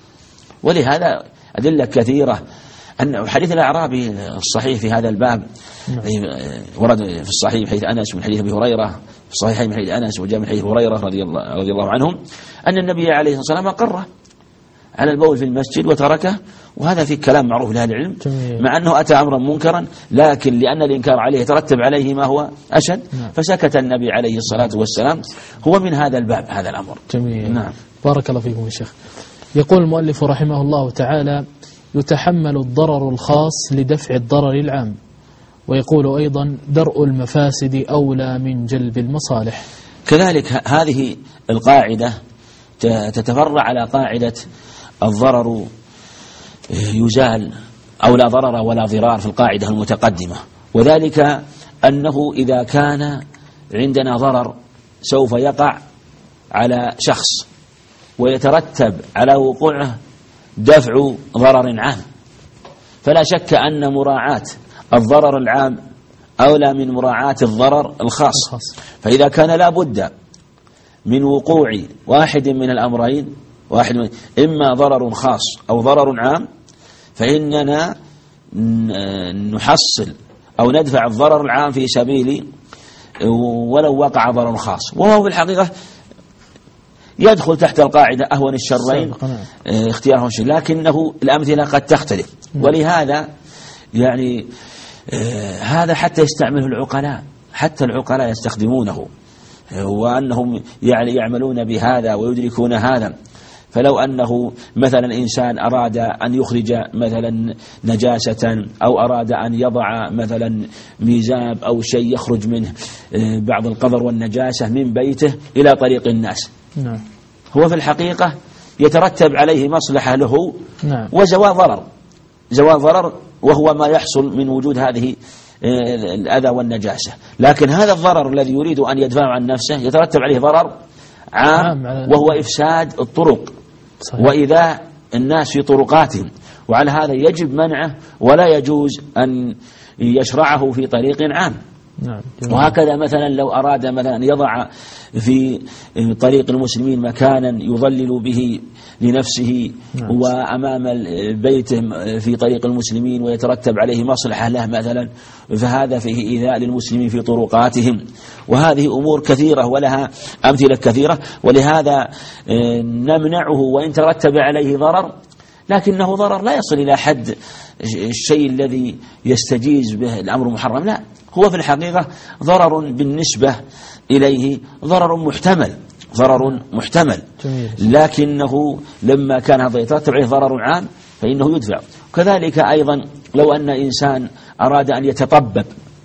ولهذا أدلة كثيرة. أن حديث الأعرابي الصحيح في هذا الباب ورد في الصحيح حديث أنس من حديث أبي هريرة، في الصحيح من حديث أنس وجاء من حديث هريرة رضي الله, رضي الله عنهم أن النبي عليه الصلاة والسلام أقر على البول في المسجد وتركه، وهذا في كلام معروف لأهل العلم، مع أنه أتى أمرا منكرا، لكن لأن الإنكار عليه يترتب عليه ما هو أشد فسكت النبي عليه الصلاة والسلام. هو من هذا الباب هذا الأمر. جميل. نعم. بارك الله فيكم يا شيخ. يقول المؤلف رحمه الله تعالى: يتحمل الضرر الخاص لدفع الضرر العام. ويقول أيضا: درء المفاسد أولى من جلب المصالح. كذلك هذه القاعدة تتفرع على قاعدة الضرر يزال أو لا ضرر ولا ضرار في القاعدة المتقدمة، وذلك أنه إذا كان عندنا ضرر سوف يقع على شخص ويترتب على وقوعه دفع ضرر عام، فلا شك أن مراعاة الضرر العام أولى من مراعاة الضرر الخاص. فإذا كان لا بد من وقوع واحد من الأمرين، واحد من إما ضرر خاص أو ضرر عام، فإننا نحصل أو ندفع الضرر العام في سبيل ولو وقع ضرر خاص، وهو في الحقيقة يدخل تحت القاعدة أهون الشرين اختياره الشيء، لكنه الأمثلة قد تختلف. ولهذا يعني هذا حتى يستعمله العقلاء، حتى العقلاء يستخدمونه، وأنهم يعني يعملون بهذا ويدركون هذا. فلو أنه مثلا إنسان أراد أن يخرج مثلا نجاسة أو أراد أن يضع مثلا ميزاب أو شيء يخرج منه بعض القذر والنجاسة من بيته إلى طريق الناس، نعم. هو في الحقيقة يترتب عليه مصلحة له، نعم. وزوال ضرر، زوال ضرر وهو ما يحصل من وجود هذه الأذى والنجاسة. لكن هذا الضرر الذي يريد أن يدفع عن نفسه يترتب عليه ضرر عام، وهو إفساد الطرق وإذا الناس في طرقاتهم، وعلى هذا يجب منعه ولا يجوز أن يشرعه في طريق عام. نعم. وهكذا مثلا لو أراد مثلا أن يضع في طريق المسلمين مكانا يظلل به لنفسه، نعم. وأمام البيت في طريق المسلمين ويترتب عليه مصلحة له مثلا، فهذا فيه إيذاء للمسلمين في طرقاتهم. وهذه أمور كثيرة ولها أمثلة كثيرة، ولهذا نمنعه وإن ترتب عليه ضرر، لكنه ضرر لا يصل إلى حد الشيء الذي يستجيز به الأمر محرم، لا، هو في الحقيقة ضرر بالنسبة إليه ضرر محتمل، ضرر محتمل، لكنه لما كان هذا يترتب عليه ضرر عام فإنه يدفع. كذلك أيضا لو أن إنسان أراد أن يتطبب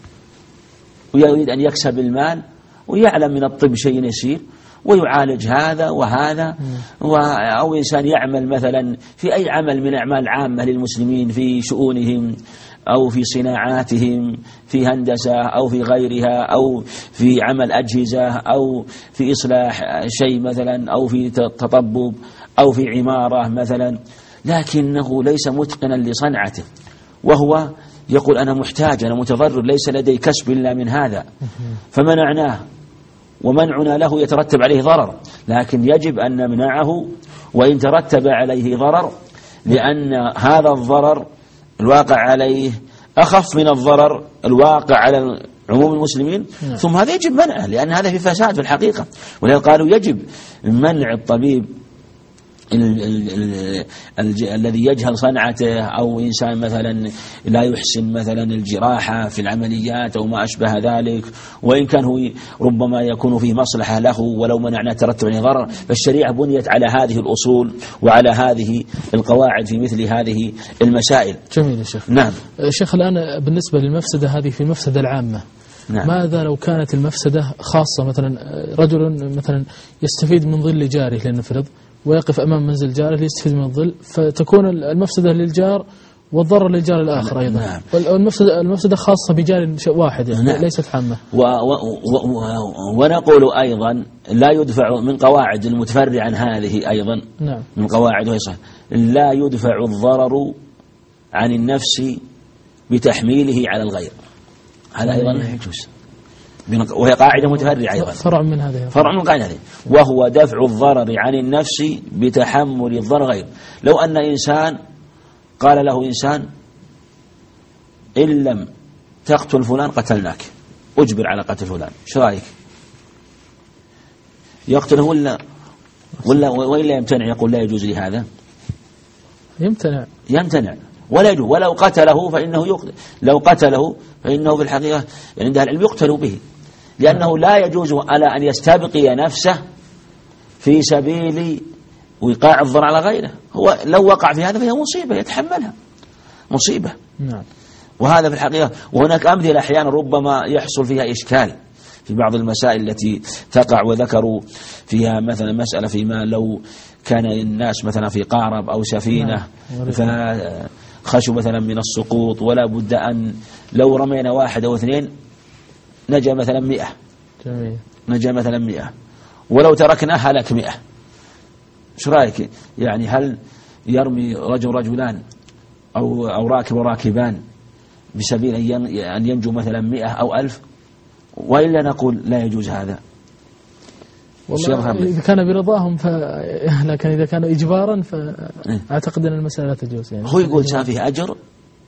ويريد أن يكسب المال ويعلم من الطب شيء يسير ويعالج هذا وهذا، أو إنسان يعمل مثلا في أي عمل من أعمال عامة للمسلمين في شؤونهم أو في صناعاتهم في هندسة أو في غيرها أو في عمل أجهزة أو في إصلاح شيء مثلا أو في تطبب أو في عمارة مثلا، لكنه ليس متقنا لصنعته وهو يقول أنا محتاج أنا متضرر ليس لدي كسب إلا من هذا، فمنعناه ومنعنا له يترتب عليه ضرر، لكن يجب أن نمنعه وإن ترتب عليه ضرر، لأن هذا الضرر الواقع عليه أخف من الضرر الواقع على عموم المسلمين. ثم هذا يجب منعه لأن هذا في فساد في الحقيقة، ولذلك قالوا يجب منع الطبيب ال ال ال ال الذي يجهل صنعته أو إنسان مثلا لا يحسن مثلا الجراحة في العمليات أو ما أشبه ذلك، وإن كان هو ربما يكون فيه مصلحة له ولو منعنا ترتب عليه ضرر، فالشريعة بنيت على هذه الأصول وعلى هذه القواعد في مثل هذه المسائل. جميل يا شيخ. نعم شيخ، الآن بالنسبة للمفسدة هذه في المفسدة العامة، نعم. ماذا لو كانت المفسدة خاصة، مثلا رجل مثلا يستفيد من ظل جاره لنفرض ويقف أمام منزل جاره ليستفيد من الظل، فتكون المفسدة للجار والضرر للجار الآخر أيضا. نعم. والمفسدة المفسدة خاصة بجار واحد يعني. نعم. ليست عامة. و و و ونقول أيضا لا يدفع من قواعد المتفرع عن هذه أيضا. نعم. من قواعد ويصح لا يدفع الضرر عن النفس بتحميله على الغير، هذا أيضا لا يجوز، وهي قاعدة متفرعة أيضا، فرع من هذه فرع من قاعدة هذه، وهو دفع الضرر عن النفس بتحمل الضرر غير. لو أن إنسان قال له إنسان إن لم تقتل فلان قتلناك، أجبر على قتل فلان، شو رأيك؟ يقتله ولا ولا وإلا يمتنع؟ يقول لا يجوز لي هذا، يمتنع يمتنع ولا يجوز. ولو قتله فإنه يقتل، لو قتله فإنه في الحقيقة يعني عند العلم يقتل به، لأنه لا يجوز على أن يستبقي نفسه في سبيل وقاع الضرر على غيره. هو لو وقع في هذا فهي مصيبة يتحملها، مصيبة. نعم. وهذا في الحقيقة. وهناك أمثلة أحيانا ربما يحصل فيها إشكال في بعض المسائل التي تقع، وذكروا فيها مثلا مسألة فيما لو كان الناس مثلا في قارب أو سفينة فخشوا مثلا من السقوط، ولا بد أن لو رمينا واحد أو اثنين نجا مثلا مئة، جميل. نجا مثلا مئة، ولو تركناه هلك مئة. شو رأيك؟ يعني هل يرمي رجل رجلان أو أو راكب وراكبان بسبيل أن ينجو مثلا مئة أو ألف؟ وإلا نقول لا يجوز هذا. والله إذا كان برضاهم ف... لكن إذا كانوا إجبارا فأعتقد أن المسألة لا تجوز يعني. هو يقول شاف فيه أجر،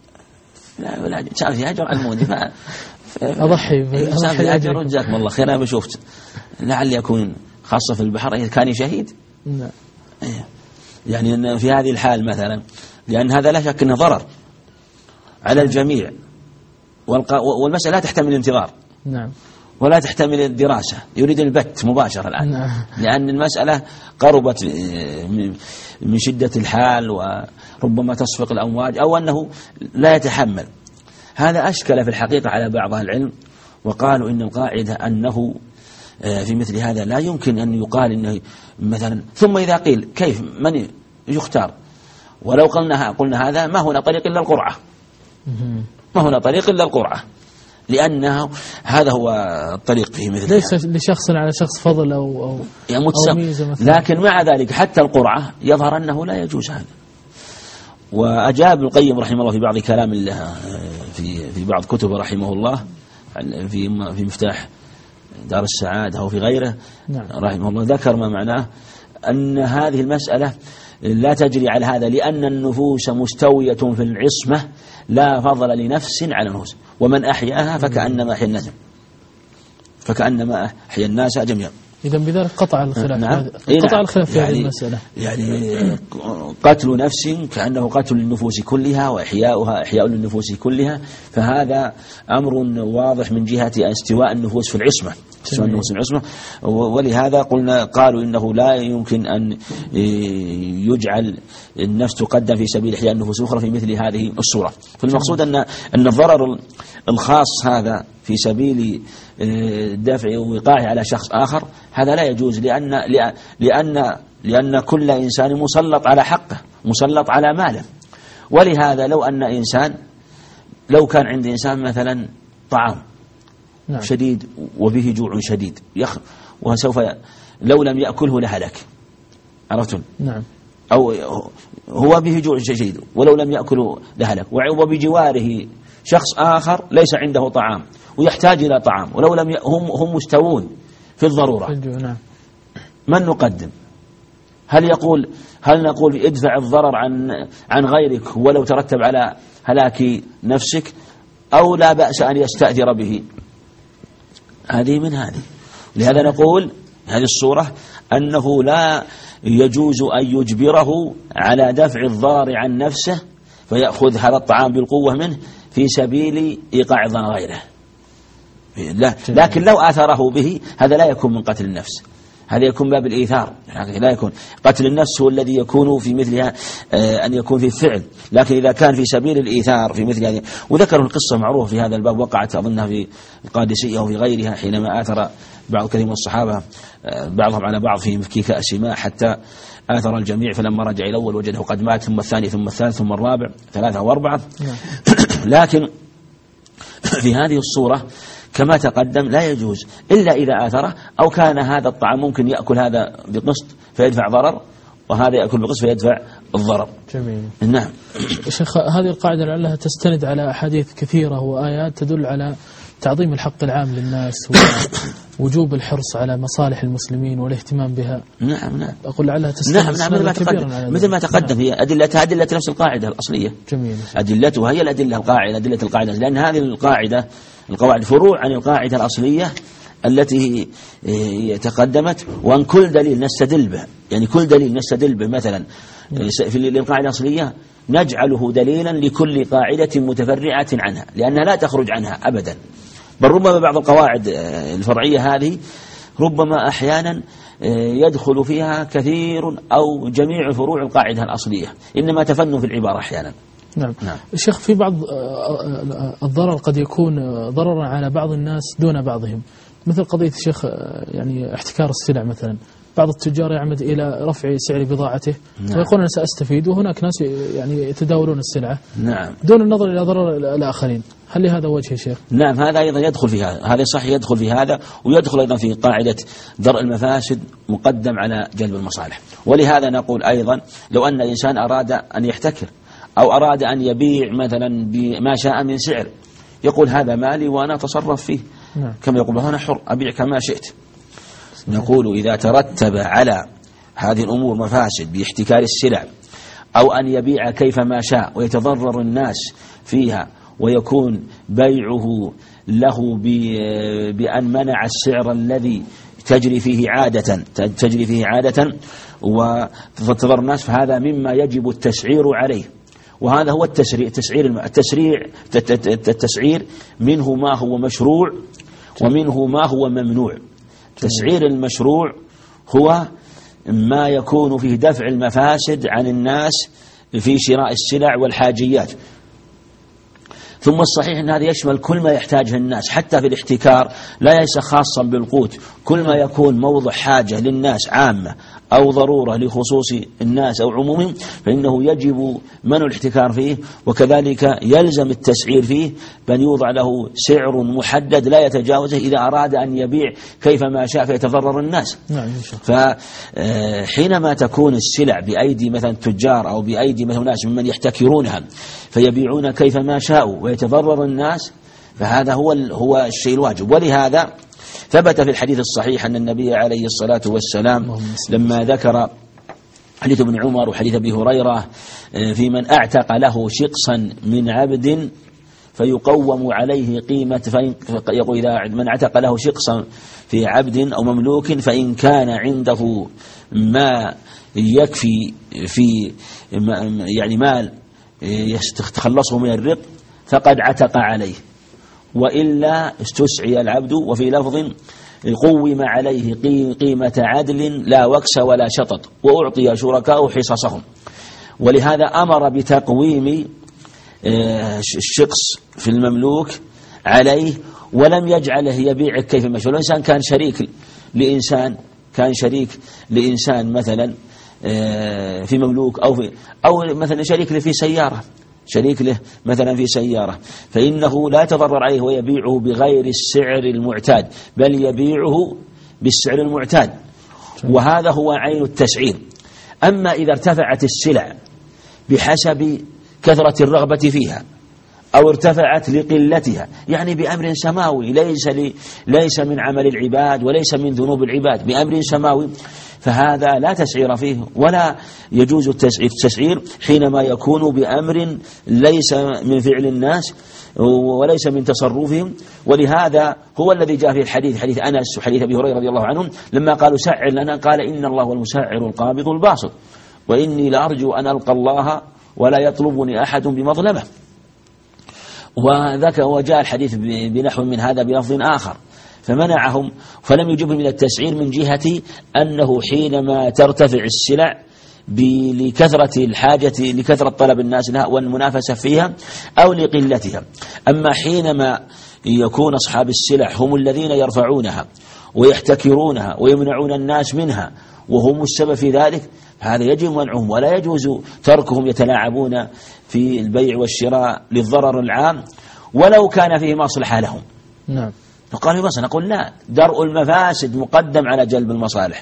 لا ولا شاف فيه أجر المودي ف... أضحي شاف فيه أجر جزاكم الله خير. أنا بشوفت لعل يكون خاصة في البحر كان شهيد. نعم. يعني أن في هذه الحال مثلا، لأن هذا لا شك أنه ضرر على الجميع، والمسألة لا تحتمل الانتظار. نعم. ولا تحتمل الدراسة، يريد البت مباشرة الآن. نعم. لأن المسألة قربت من شدة الحال وربما تصفق الأمواج أو أنه لا يتحمل. هذا أشكل في الحقيقة على بعض العلم، وقالوا إن القاعدة أنه في مثل هذا لا يمكن أن يقال إنه مثلا. ثم إذا قيل كيف من يختار؟ ولو قلنا قلنا هذا ما هنا طريق إلا القرعة، ما هنا طريق إلا القرعة، لأنه هذا هو الطريق في مثل ليس لشخص على شخص فضل أو أو, أو ميزة مثلا. لكن مع ذلك حتى القرعة يظهر أنه لا يجوز هذا. وأجاب القيم رحمه الله في بعض كلام الله في في بعض كتبه رحمه الله في في مفتاح دار السعادة أو في غيره. نعم. رحمه الله ذكر ما معناه أن هذه المسألة لا تجري على هذا، لأن النفوس مستوية في العصمة لا فضل لنفس على نفس، ومن أحياها فكأنما أحيا الناس فكأنما أحيا الناس جميعا. إذا بذلك قطع الخلاف. نعم. قطع نعم. الخلاف في يعني هذه المسألة. يعني قتل نفس كأنه قتل للنفوس كلها وإحياؤها إحياء للنفوس كلها، فهذا أمر واضح من جهة استواء النفوس في العصمة، استواء النفوس في العصمة. ولهذا قلنا قالوا إنه لا يمكن أن يجعل النفس تقدم في سبيل إحياء النفوس الأخرى في مثل هذه الصورة. فالمقصود أن أن الضرر الخاص هذا في سبيل دفع وقاعه على شخص آخر هذا لا يجوز، لأن لأن لأن كل إنسان مسلط على حقه، مسلط على ماله. ولهذا لو أن إنسان لو كان عند إنسان مثلا طعام نعم. شديد وبه جوع شديد يخ وسوف لو لم يأكله لهلك، عرفتم؟ نعم. أو هو به جوع شديد ولو لم يأكله لهلك، وبجواره شخص آخر ليس عنده طعام ويحتاج إلى طعام ولو لم ي... هم هم مستوون في الضرورة. نعم. من نقدم؟ هل يقول هل نقول ادفع الضرر عن عن غيرك ولو ترتب على هلاك نفسك، أو لا بأس أن يستأثر به؟ هذه من هذه. لهذا نقول هذه الصورة أنه لا يجوز أن يجبره على دفع الضرر عن نفسه فيأخذ هذا الطعام بالقوة منه في سبيل إيقاع ضرر غيره. لا، لكن لو آثره به هذا لا يكون من قتل النفس، هذا يكون باب الإيثار. لا يكون قتل النفس هو الذي يكون في مثلها أن يكون في فعل، لكن إذا كان في سبيل الإيثار في مثل هذه. وذكروا القصة معروفة في هذا الباب، وقعت أظنها في القادسية وفي غيرها، حينما آثر بعض كثير من الصحابة بعضهم على بعض في كأس ماء حتى آثر الجميع، فلما رجع إلى الأول وجده قد مات، ثم الثاني ثم الثالث ثم الرابع، ثلاثة وأربعة. لكن في هذه الصورة كما تقدم لا يجوز إلا إذا آثره، أو كان هذا الطعام ممكن يأكل هذا بقسط فيدفع ضرر، وهذا يأكل بقسط فيدفع الضرر. جميل. نعم. شيخ، هذه القاعدة لعلها تستند على أحاديث كثيرة وآيات تدل على تعظيم الحق العام للناس ووجوب الحرص على مصالح المسلمين والاهتمام بها. نعم نعم. أقول لعلها تستند. نعم نعم. مثل ما تقدم, مثل ما تقدم هي أدلتها أدلة نفس القاعدة الأصلية. جميل. أدلتها هي الأدلة القاعدة أدلة القاعدة، لأن هذه القاعدة القواعد فروع عن القاعدة الأصلية التي تقدمت، وأن كل دليل نستدل به، يعني كل دليل نستدل به مثلا في القاعدة الأصلية نجعله دليلا لكل قاعدة متفرعة عنها، لأنها لا تخرج عنها أبدا. بل ربما بعض القواعد الفرعية هذه ربما أحيانا يدخل فيها كثير أو جميع فروع القاعدة الأصلية، إنما تفنن في العبارة أحيانا. نعم. نعم. الشيخ، في بعض الضرر قد يكون ضررا على بعض الناس دون بعضهم، مثل قضية الشيخ يعني احتكار السلع مثلا. بعض التجار يعمد إلى رفع سعر بضاعته. نعم. ويقول أنا سأستفيد، وهناك ناس يعني يتداولون السلعة. نعم. دون النظر إلى ضرر الآخرين. هل لهذا وجه يا شيخ؟ نعم، هذا أيضا يدخل في هذا، هذا صح يدخل في هذا، ويدخل أيضا في قاعدة درء المفاسد مقدم على جلب المصالح. ولهذا نقول أيضا لو أن الإنسان أراد أن يحتكر أو أراد أن يبيع مثلا بما شاء من سعر، يقول هذا مالي وأنا أتصرف فيه. نعم. كما يقول أنا حر أبيع كما شئت. نقول إذا ترتب على هذه الأمور مفاسد باحتكار السلع، أو أن يبيع كيفما شاء ويتضرر الناس فيها، ويكون بيعه له بأن منع السعر الذي تجري فيه عادة تجري فيه عادة وتضرر الناس، فهذا مما يجب التسعير عليه. وهذا هو التسعير التسعير التسعير التسعير منه ما هو مشروع ومنه ما هو ممنوع. تسعير المشروع هو ما يكون فيه دفع المفاسد عن الناس في شراء السلع والحاجيات. ثم الصحيح أن هذا يشمل كل ما يحتاجه الناس، حتى في الاحتكار لا ليس خاصا بالقوت، كل ما يكون موضع حاجة للناس عامة أو ضرورة لخصوص الناس أو عمومهم فإنه يجب منع الاحتكار فيه، وكذلك يلزم التسعير فيه بأن يوضع له سعر محدد لا يتجاوزه إذا أراد أن يبيع كيفما شاء فيتضرر الناس. فحينما تكون السلع بأيدي مثلا تجار أو بأيدي مثلا ناس ممن يحتكرونها فيبيعون كيفما شاءوا ويتضرر الناس، فهذا هو هو الشيء الواجب. ولهذا ثبت في الحديث الصحيح أن النبي عليه الصلاة والسلام لما ذكر حديث ابن عمر وحديث أبي هريرة في من أعتق له شقصا من عبد فيقوم عليه قيمة، فإن يقول إذا من اعتق له شقصا في عبد أو مملوك فإن كان عنده ما يكفي في يعني مال يتخلصه من الرق فقد عتق عليه، وإلا استسعي العبد. وفي لفظ قوم عليه قيمة عدل لا وكس ولا شطط، وأعطي شركاء حصصهم. ولهذا أمر بتقويم الشقص في المملوك عليه، ولم يجعله يبيع كيف ما شاء. الإنسان كان شريك لإنسان كان شريك لإنسان مثلا في مملوك أو في أو مثلا شريك له في سيارة شريك له مثلا في سيارة، فإنه لا يتضرر عليه ويبيعه بغير السعر المعتاد، بل يبيعه بالسعر المعتاد، وهذا هو عين التسعير. أما إذا ارتفعت السلع بحسب كثرة الرغبة فيها أو ارتفعت لقلتها، يعني بأمر سماوي ليس ليس من عمل العباد وليس من ذنوب العباد، بأمر سماوي، فهذا لا تسعير فيه، ولا يجوز التسعير حينما يكون بأمر ليس من فعل الناس وليس من تصرفهم. ولهذا هو الذي جاء في الحديث، حديث أنس وحديث أبي هريرة رضي الله عنهم، لما قالوا سعر لنا قال إن الله هو المسعر القابض الباسط، وإني لأرجو أن ألقى الله ولا يطلبني أحد بمظلمة. وذاك وجاء الحديث بنحو من هذا بلفظ آخر، فمنعهم فلم يجبهم من التسعير من جهة أنه حينما ترتفع السلع لكثرة الحاجة لكثرة طلب الناس لها والمنافسة فيها أو لقلتها. أما حينما يكون أصحاب السلع هم الذين يرفعونها ويحتكرونها ويمنعون الناس منها وهم السبب في ذلك، هذا يجب منعهم، ولا يجوز تركهم يتلاعبون في البيع والشراء للضرر العام ولو كان فيه مصلحة لهم. نعم. فقالوا بس نقول لا، درء المفاسد مقدم على جلب المصالح.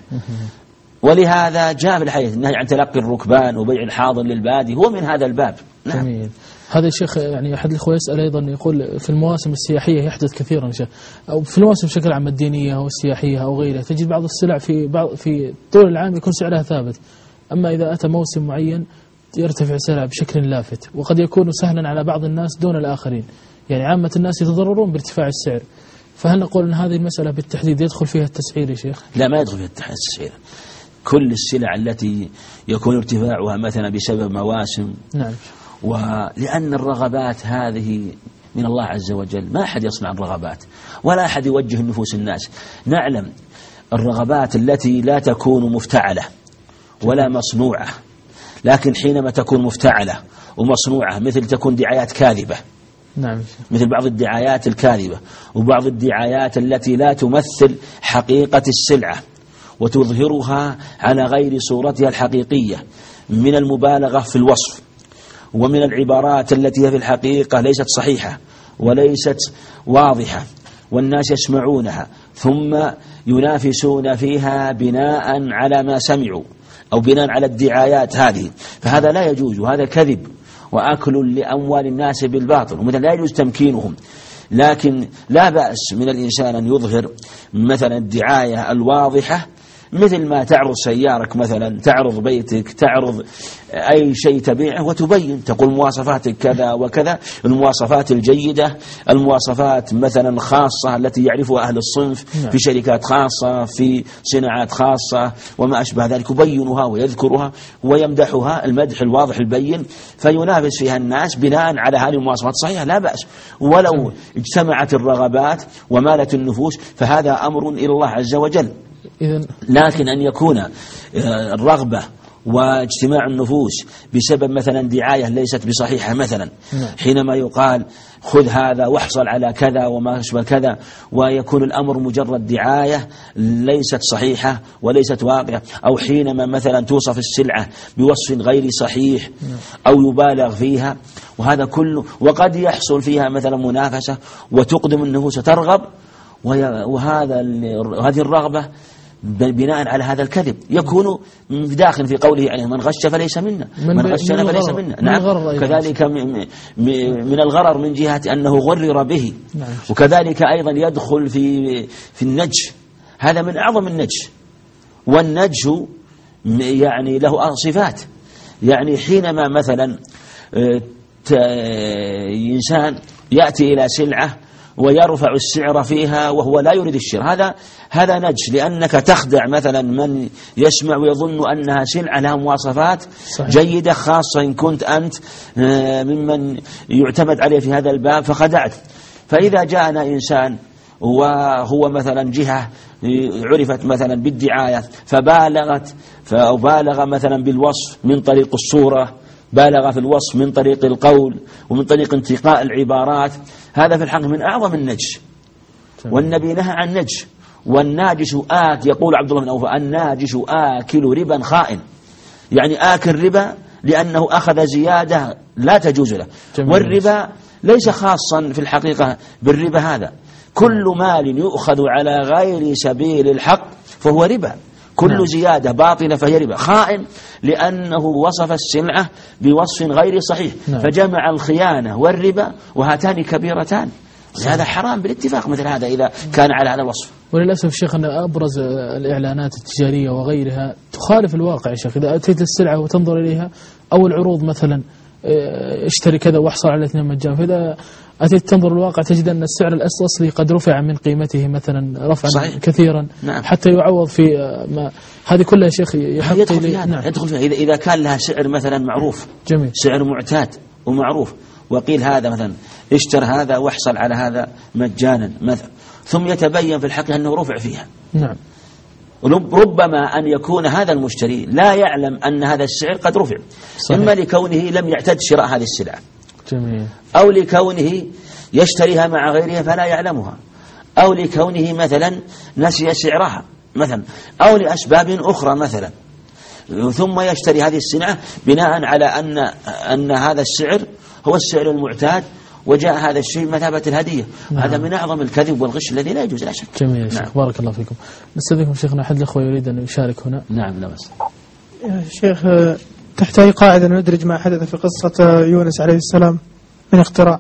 ولهذا جاء في الحديث النهي عن تلقي الركبان وبيع الحاضر للبادي، هو من هذا الباب. نعم. جميل. هذا الشيخ يعني أحد الأخوة يسأل أيضا، يقول في المواسم السياحية يحدث كثيرا شيخ، أو في المواسم بشكل عام الدينية أو السياحية أو غيرها، تجد بعض السلع في بعض في طول العام يكون سعرها ثابت، أما إذا أتى موسم معين يرتفع سعرها بشكل لافت، وقد يكون سهلا على بعض الناس دون الآخرين، يعني عامة الناس يتضررون بارتفاع السعر. فهل نقول أن هذه المسألة بالتحديد يدخل فيها التسعير يا شيخ؟ لا، ما يدخل فيها التسعير. كل السلع التي يكون ارتفاعها مثلا بسبب مواسم، نعم، ولأن الرغبات هذه من الله عز وجل، ما أحد يصنع الرغبات ولا أحد يوجه نفوس الناس. نعلم الرغبات التي لا تكون مفتعلة ولا مصنوعة، لكن حينما تكون مفتعلة ومصنوعة مثل تكون دعايات كاذبة، نعم، مثل بعض الدعايات الكاذبة وبعض الدعايات التي لا تمثل حقيقة السلعة وتظهرها على غير صورتها الحقيقية من المبالغة في الوصف ومن العبارات التي هي في الحقيقة ليست صحيحة وليست واضحة والناس يسمعونها ثم ينافسون فيها بناء على ما سمعوا أو بناء على الدعايات هذه، فهذا لا يجوز، وهذا كذب وأكل لأموال الناس بالباطل، ومثلا لا يجوز تمكينهم. لكن لا بأس من الإنسان أن يظهر مثلا الدعاية الواضحة، مثل ما تعرض سيارك مثلا، تعرض بيتك، تعرض أي شيء تبيعه وتبين، تقول مواصفاتك كذا وكذا، المواصفات الجيدة، المواصفات مثلا خاصة التي يعرفها أهل الصنف في شركات خاصة في صناعات خاصة وما أشبه ذلك، يبينها ويذكرها ويمدحها المدح الواضح البين، فينافس فيها الناس بناء على هذه المواصفات الصحيحة، لا بأس. ولو اجتمعت الرغبات ومالت النفوس فهذا أمر إلى الله عز وجل. لكن أن يكون الرغبة واجتماع النفوس بسبب مثلا دعاية ليست بصحيحة مثلا، حينما يقال خذ هذا واحصل على كذا وما أشبه كذا، ويكون الأمر مجرد دعاية ليست صحيحة وليست واقعة، أو حينما مثلا توصف السلعة بوصف غير صحيح أو يبالغ فيها، وهذا كله وقد يحصل فيها مثلا منافسة وتقدم النفوس ترغب، وهذا هذه الرغبة بناء على هذا الكذب يكون داخل في قوله يعني من غش فليس منا، من, من غشنا فليس منا. نعم. كذلك من الغرر من جهة أنه غرر به. نعم. وكذلك أيضا يدخل في في النجش، هذا من أعظم النجش. والنجش يعني له صفات، يعني حينما مثلا إنسان يأتي إلى سلعة ويرفع السعر فيها وهو لا يريد الشراء، هذا هذا نجش، لأنك تخدع مثلا من يسمع ويظن أنها سلعة لها مواصفات صحيح. جيدة، خاصة إن كنت أنت ممن يعتمد عليه في هذا الباب فخدعت. فإذا جاءنا إنسان وهو مثلا جهة عرفت مثلا بالدعاية فبالغت أو بالغ مثلا بالوصف من طريق الصورة، بالغ في الوصف من طريق القول ومن طريق انتقاء العبارات، هذا في الحق من أعظم النجش. والنبي نهى عن نجش. والناجش آك، يقول عبد الله بن أوفى: الناجش آكل ربا خائن، يعني آكل ربا لأنه أخذ زيادة لا تجوز له. والربا ليس خاصا في الحقيقة بالربا هذا، كل مال يؤخذ على غير سبيل الحق فهو ربا، كل نعم. زيادة باطلة فهي ربا. خائن لأنه وصف السلعة بوصف غير صحيح نعم. فجمع الخيانة والربا، وهاتان كبيرتان، هذا حرام بالاتفاق مثل هذا إذا كان على هذا الوصف. وللأسف شيخ أن أبرز الإعلانات التجارية وغيرها تخالف الواقع يا شيخ. إذا أتيت السلعة وتنظر إليها أو العروض مثلا اشتري كذا واحصل على اثنين مجان، فإذا أتيت تنظر الواقع تجد أن السعر الأصلي قد رفع من قيمته مثلا رفعا صحيح. كثيرا نعم. حتى يعوض في ما هذه كلها شيخ يدخل فيها نعم. يدخل فيها إذا إذا كان لها سعر مثلا معروف جميل. سعر معتاد ومعروف، وقيل هذا مثلا اشتر هذا واحصل على هذا مجانا مثلا، ثم يتبين في الحقيقة أنه رفع فيها نعم. ربما أن يكون هذا المشتري لا يعلم أن هذا السعر قد رفع صحيح. إما لكونه لم يعتد شراء هذه السلعة جميل. أو لكونه يشتريها مع غيرها فلا يعلمها، أو لكونه مثلا نسي سعرها مثلا، أو لأسباب أخرى مثلا، ثم يشتري هذه السلعة بناء على أن أن هذا السعر هو السعر المعتاد وجاء هذا الشيء مثابة الهدية. نعم. هذا من أعظم الكذب والغش الذي لا يجوز لا شك. جميل يا شيخ نعم. بارك الله فيكم. نستأذنكم شيخنا، أحد الأخوة يريد أن يشارك هنا. نعم لا بأس. يا شيخ تحت أي قاعدة ندرج ما حدث في قصة يونس عليه السلام من اختراع؟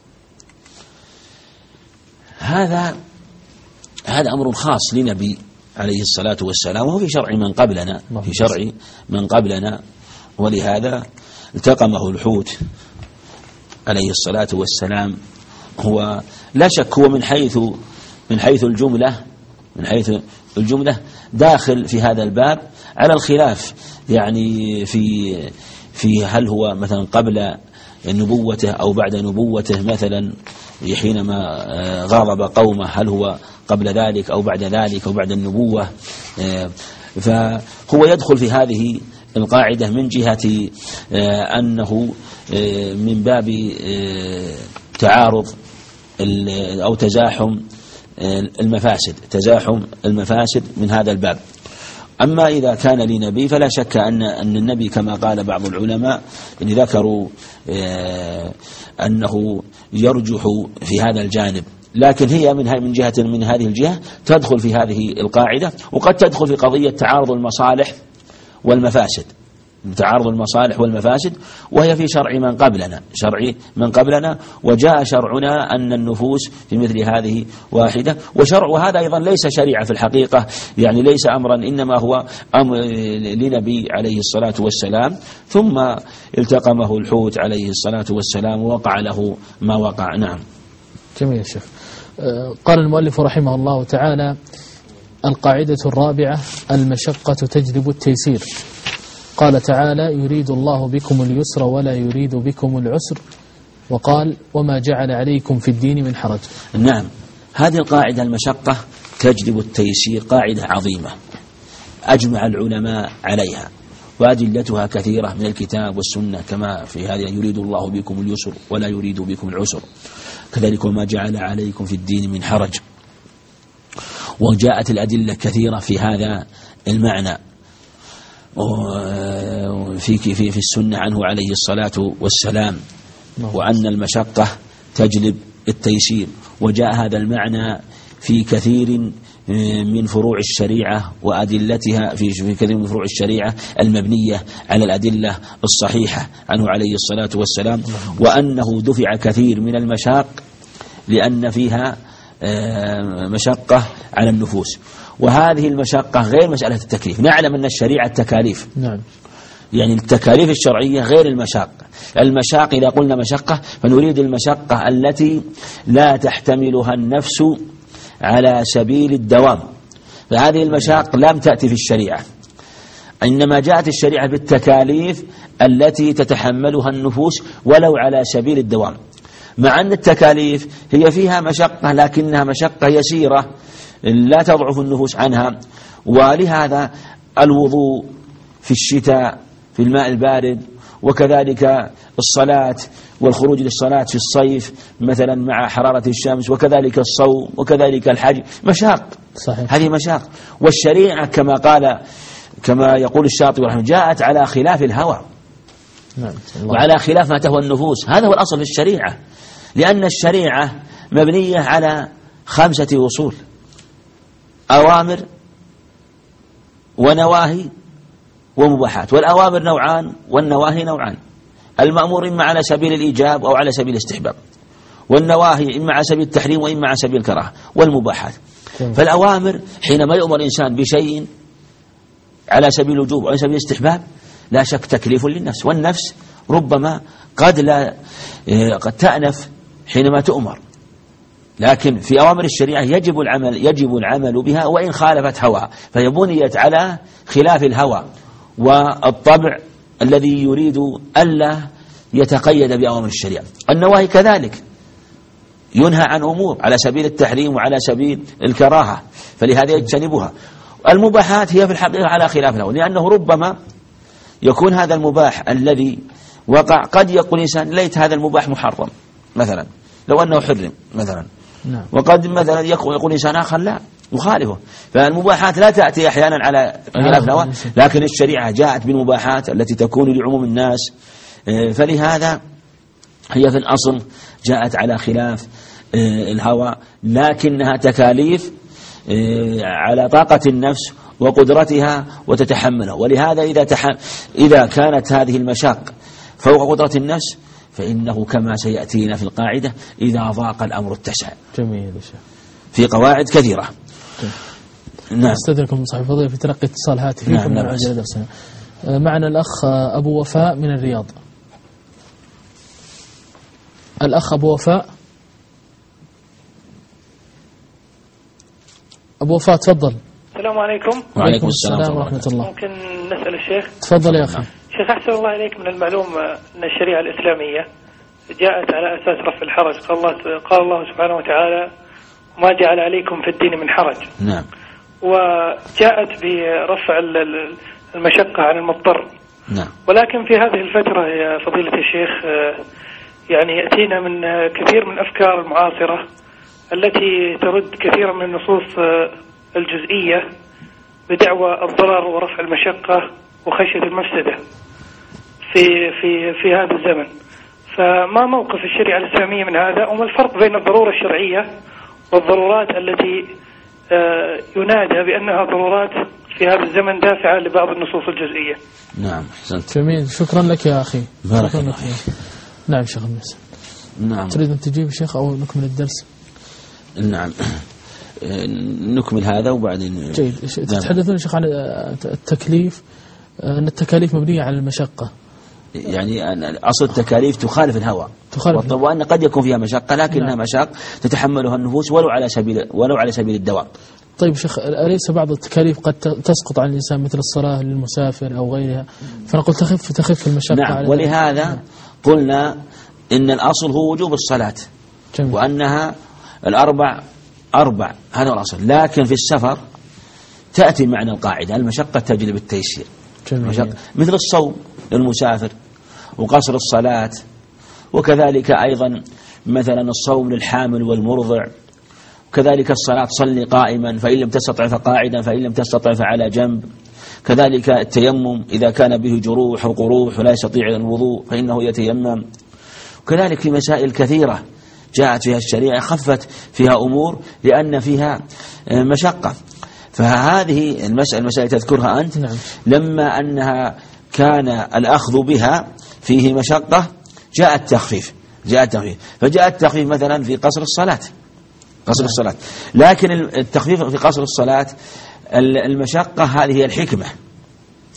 هذا هذا أمر خاص لنبي عليه الصلاة والسلام، وهو في شرع من قبلنا في شرع من قبلنا ولهذا التقمه الحوت عليه الصلاة والسلام. هو لا شك هو من حيث من حيث الجملة من حيث الجملة داخل في هذا الباب على الخلاف، يعني في في هل هو مثلا قبل نبوته أو بعد نبوته مثلا حينما غاضب قومه، هل هو قبل ذلك أو بعد ذلك أو بعد النبوة. فهو يدخل في هذه القاعدة من جهة أنه من باب تعارض أو تزاحم المفاسد تزاحم المفاسد من هذا الباب. أما إذا كان لنبي فلا شك أن أن النبي كما قال بعض العلماء إن ذكروا أنه يرجح في هذا الجانب، لكن هي من من جهة من هذه الجهة تدخل في هذه القاعدة، وقد تدخل في قضية تعارض المصالح والمفاسد تعارض المصالح والمفاسد، وهي في شرع من قبلنا شرع من قبلنا وجاء شرعنا أن النفوس في مثل هذه واحدة. وشرع هذا أيضا ليس شريعة في الحقيقة، يعني ليس أمرا، إنما هو أمر لنبي عليه الصلاة والسلام، ثم التقمه الحوت عليه الصلاة والسلام ووقع له ما وقع. نعم. جميل يا شيخ. قال المؤلف رحمه الله تعالى: القاعدة الرابعة: المشقة تجلب التيسير. قال تعالى: يريد الله بكم اليسر ولا يريد بكم العسر، وقال: وما جعل عليكم في الدين من حرج. نعم، هذه القاعدة المشقة تجلب التيسير قاعدة عظيمة أجمع العلماء عليها، وأدلتها كثيرة من الكتاب والسنة، كما في هذه: يريد الله بكم اليسر ولا يريد بكم العسر، كذلك وما جعل عليكم في الدين من حرج. وجاءت الأدلة كثيرة في هذا المعنى، في في في السنة عنه عليه الصلاة والسلام، وأن المشقة تجلب التيسير. وجاء هذا المعنى في كثير من فروع الشريعة وأدلتها، في كثير من فروع الشريعة المبنية على الأدلة الصحيحة عنه عليه الصلاة والسلام، وأنه دفع كثير من المشاق لأن فيها مشقة على النفوس. وهذه المشقة غير مسألة التكليف، نعلم أن الشريعة تكاليف، نعم. يعني التكاليف الشرعية غير المشاق. المشاق إذا قلنا مشقة فنريد المشقة التي لا تحتملها النفس على سبيل الدوام، فهذه المشاق لم تأتي في الشريعة، إنما جاءت الشريعة بالتكاليف التي تتحملها النفوس ولو على سبيل الدوام، مع أن التكاليف هي فيها مشقة لكنها مشقة يسيرة لا تضعف النفوس عنها. ولهذا الوضوء في الشتاء في الماء البارد، وكذلك الصلاة والخروج للصلاة في الصيف مثلا مع حرارة الشمس، وكذلك الصوم، وكذلك الحج، مشاق. صحيح. هذه مشاق. والشريعة كما قال كما يقول الشاطبي رحمه جاءت على خلاف الهوى، نعم. وعلى خلاف ما تهوى النفوس. هذا هو الأصل في الشريعة، لأن الشريعة مبنية على خمسة أصول: أوامر ونواهي ومباحات. والأوامر نوعان والنواهي نوعان: المأمور إما على سبيل الإيجاب أو على سبيل الاستحباب، والنواهي إما على سبيل التحريم وإما على سبيل الكراهة، والمباحات. فالأوامر حينما يؤمر الإنسان بشيء على سبيل الوجوب أو على سبيل الاستحباب لا شك تكليف للنفس، والنفس ربما قد لا قد تأنف حينما تؤمر، لكن في أوامر الشريعة يجب العمل يجب العمل بها وإن خالفت هوى، فهي بنيت على خلاف الهوى والطبع الذي يريد ألا يتقيد بأوامر الشريعة. النواهي كذلك ينهى عن أمور على سبيل التحريم وعلى سبيل الكراهة، فلهذا يجتنبها. المباحات هي في الحقيقة على خلاف الهوى، لأنه ربما يكون هذا المباح الذي وقع قد يقول الإنسان ليت هذا المباح محرم مثلا لو أنه حرم مثلا، نعم. وقد مثلا يقول يقول إنسان آخر لا يخالفه. فالمباحات لا تأتي أحيانا على خلاف الهوى، لكن الشريعة جاءت بالمباحات التي تكون لعموم الناس، فلهذا هي في الأصل جاءت على خلاف الهوى، لكنها تكاليف على طاقة النفس وقدرتها وتتحمله. ولهذا إذا تحم... إذا كانت هذه المشاق فوق قدرة النفس فإنه كما سيأتينا في القاعدة إذا ضاق الأمر اتسع. جميل يا شيخ. في قواعد كثيرة. نعم. أستاذنكم صاحب فضيلة في تلقي اتصال هاتفي. نعم. نعم. معنا الأخ أبو وفاء من الرياض. الأخ أبو وفاء. أبو وفاء تفضل. السلام عليكم. وعليكم السلام ورحمة الله. ممكن نسأل الشيخ؟ تفضل يا أخي. شيخ أحسن الله إليك، من المعلوم أن الشريعة الإسلامية جاءت على أساس رفع الحرج. قال الله قال الله سبحانه وتعالى: ما جعل عليكم في الدين من حرج. نعم. وجاءت برفع المشقة عن المضطر. نعم. ولكن في هذه الفترة يا فضيلة الشيخ يعني يأتينا من كثير من الأفكار المعاصرة التي ترد كثيرا من النصوص الجزئية بدعوى الضرر ورفع المشقة وخشية المفسدة في في في هذا الزمن. فما موقف الشريعة الإسلامية من هذا، وما الفرق بين الضرورة الشرعية والضرورات التي ينادى بأنها ضرورات في هذا الزمن دافعة لبعض النصوص الجزئية؟ نعم. حسنت. جميل، شكرا لك يا أخي. بارك الله فيك. نعم شيخ الناس. نعم. تريد أن تجيب شيخ أو نكمل الدرس؟ نعم نكمل هذا وبعدين. جيد. تتحدثون شيخ عن التكليف، أن التكاليف مبنية على المشقة، يعني أصل التكاليف تخالف الهوى، تخالف، وأن قد يكون فيها مشقة لكنها نعم. مشاق تتحملها النفوس ولو على سبيل ولو على سبيل الدوام. طيب شيخ، أليس بعض التكاليف قد تسقط عن الإنسان مثل الصلاة للمسافر أو غيرها، فنقول تخف تخف المشقة. نعم. على ولهذا نعم. قلنا إن الأصل هو وجوب الصلاة. جميل. وأنها الأربع أربع، هذا الأصل. لكن في السفر تأتي معنى القاعدة: المشقة تجلب التيسير. جميل. مثل الصوم للمسافر وقصر الصلاة، وكذلك أيضا مثلا الصوم للحامل والمرضع، وكذلك الصلاة صلي قائما فإن لم تستطع فقاعدا فإن لم تستطع فعلى جنب، كذلك التيمم إذا كان به جروح أو قروح ولا يستطيع الوضوء فإنه يتيمم. وكذلك في مسائل كثيرة جاءت فيها الشريعة خفت فيها أمور لأن فيها مشقة. فهذه المسألة المسائل تذكرها أنت نعم. لما أنها كان الأخذ بها فيه مشقة جاء التخفيف جاء التخفيف فجاء التخفيف مثلا في قصر الصلاة قصر الصلاة. لكن التخفيف في قصر الصلاة المشقة هذه هي الحكمة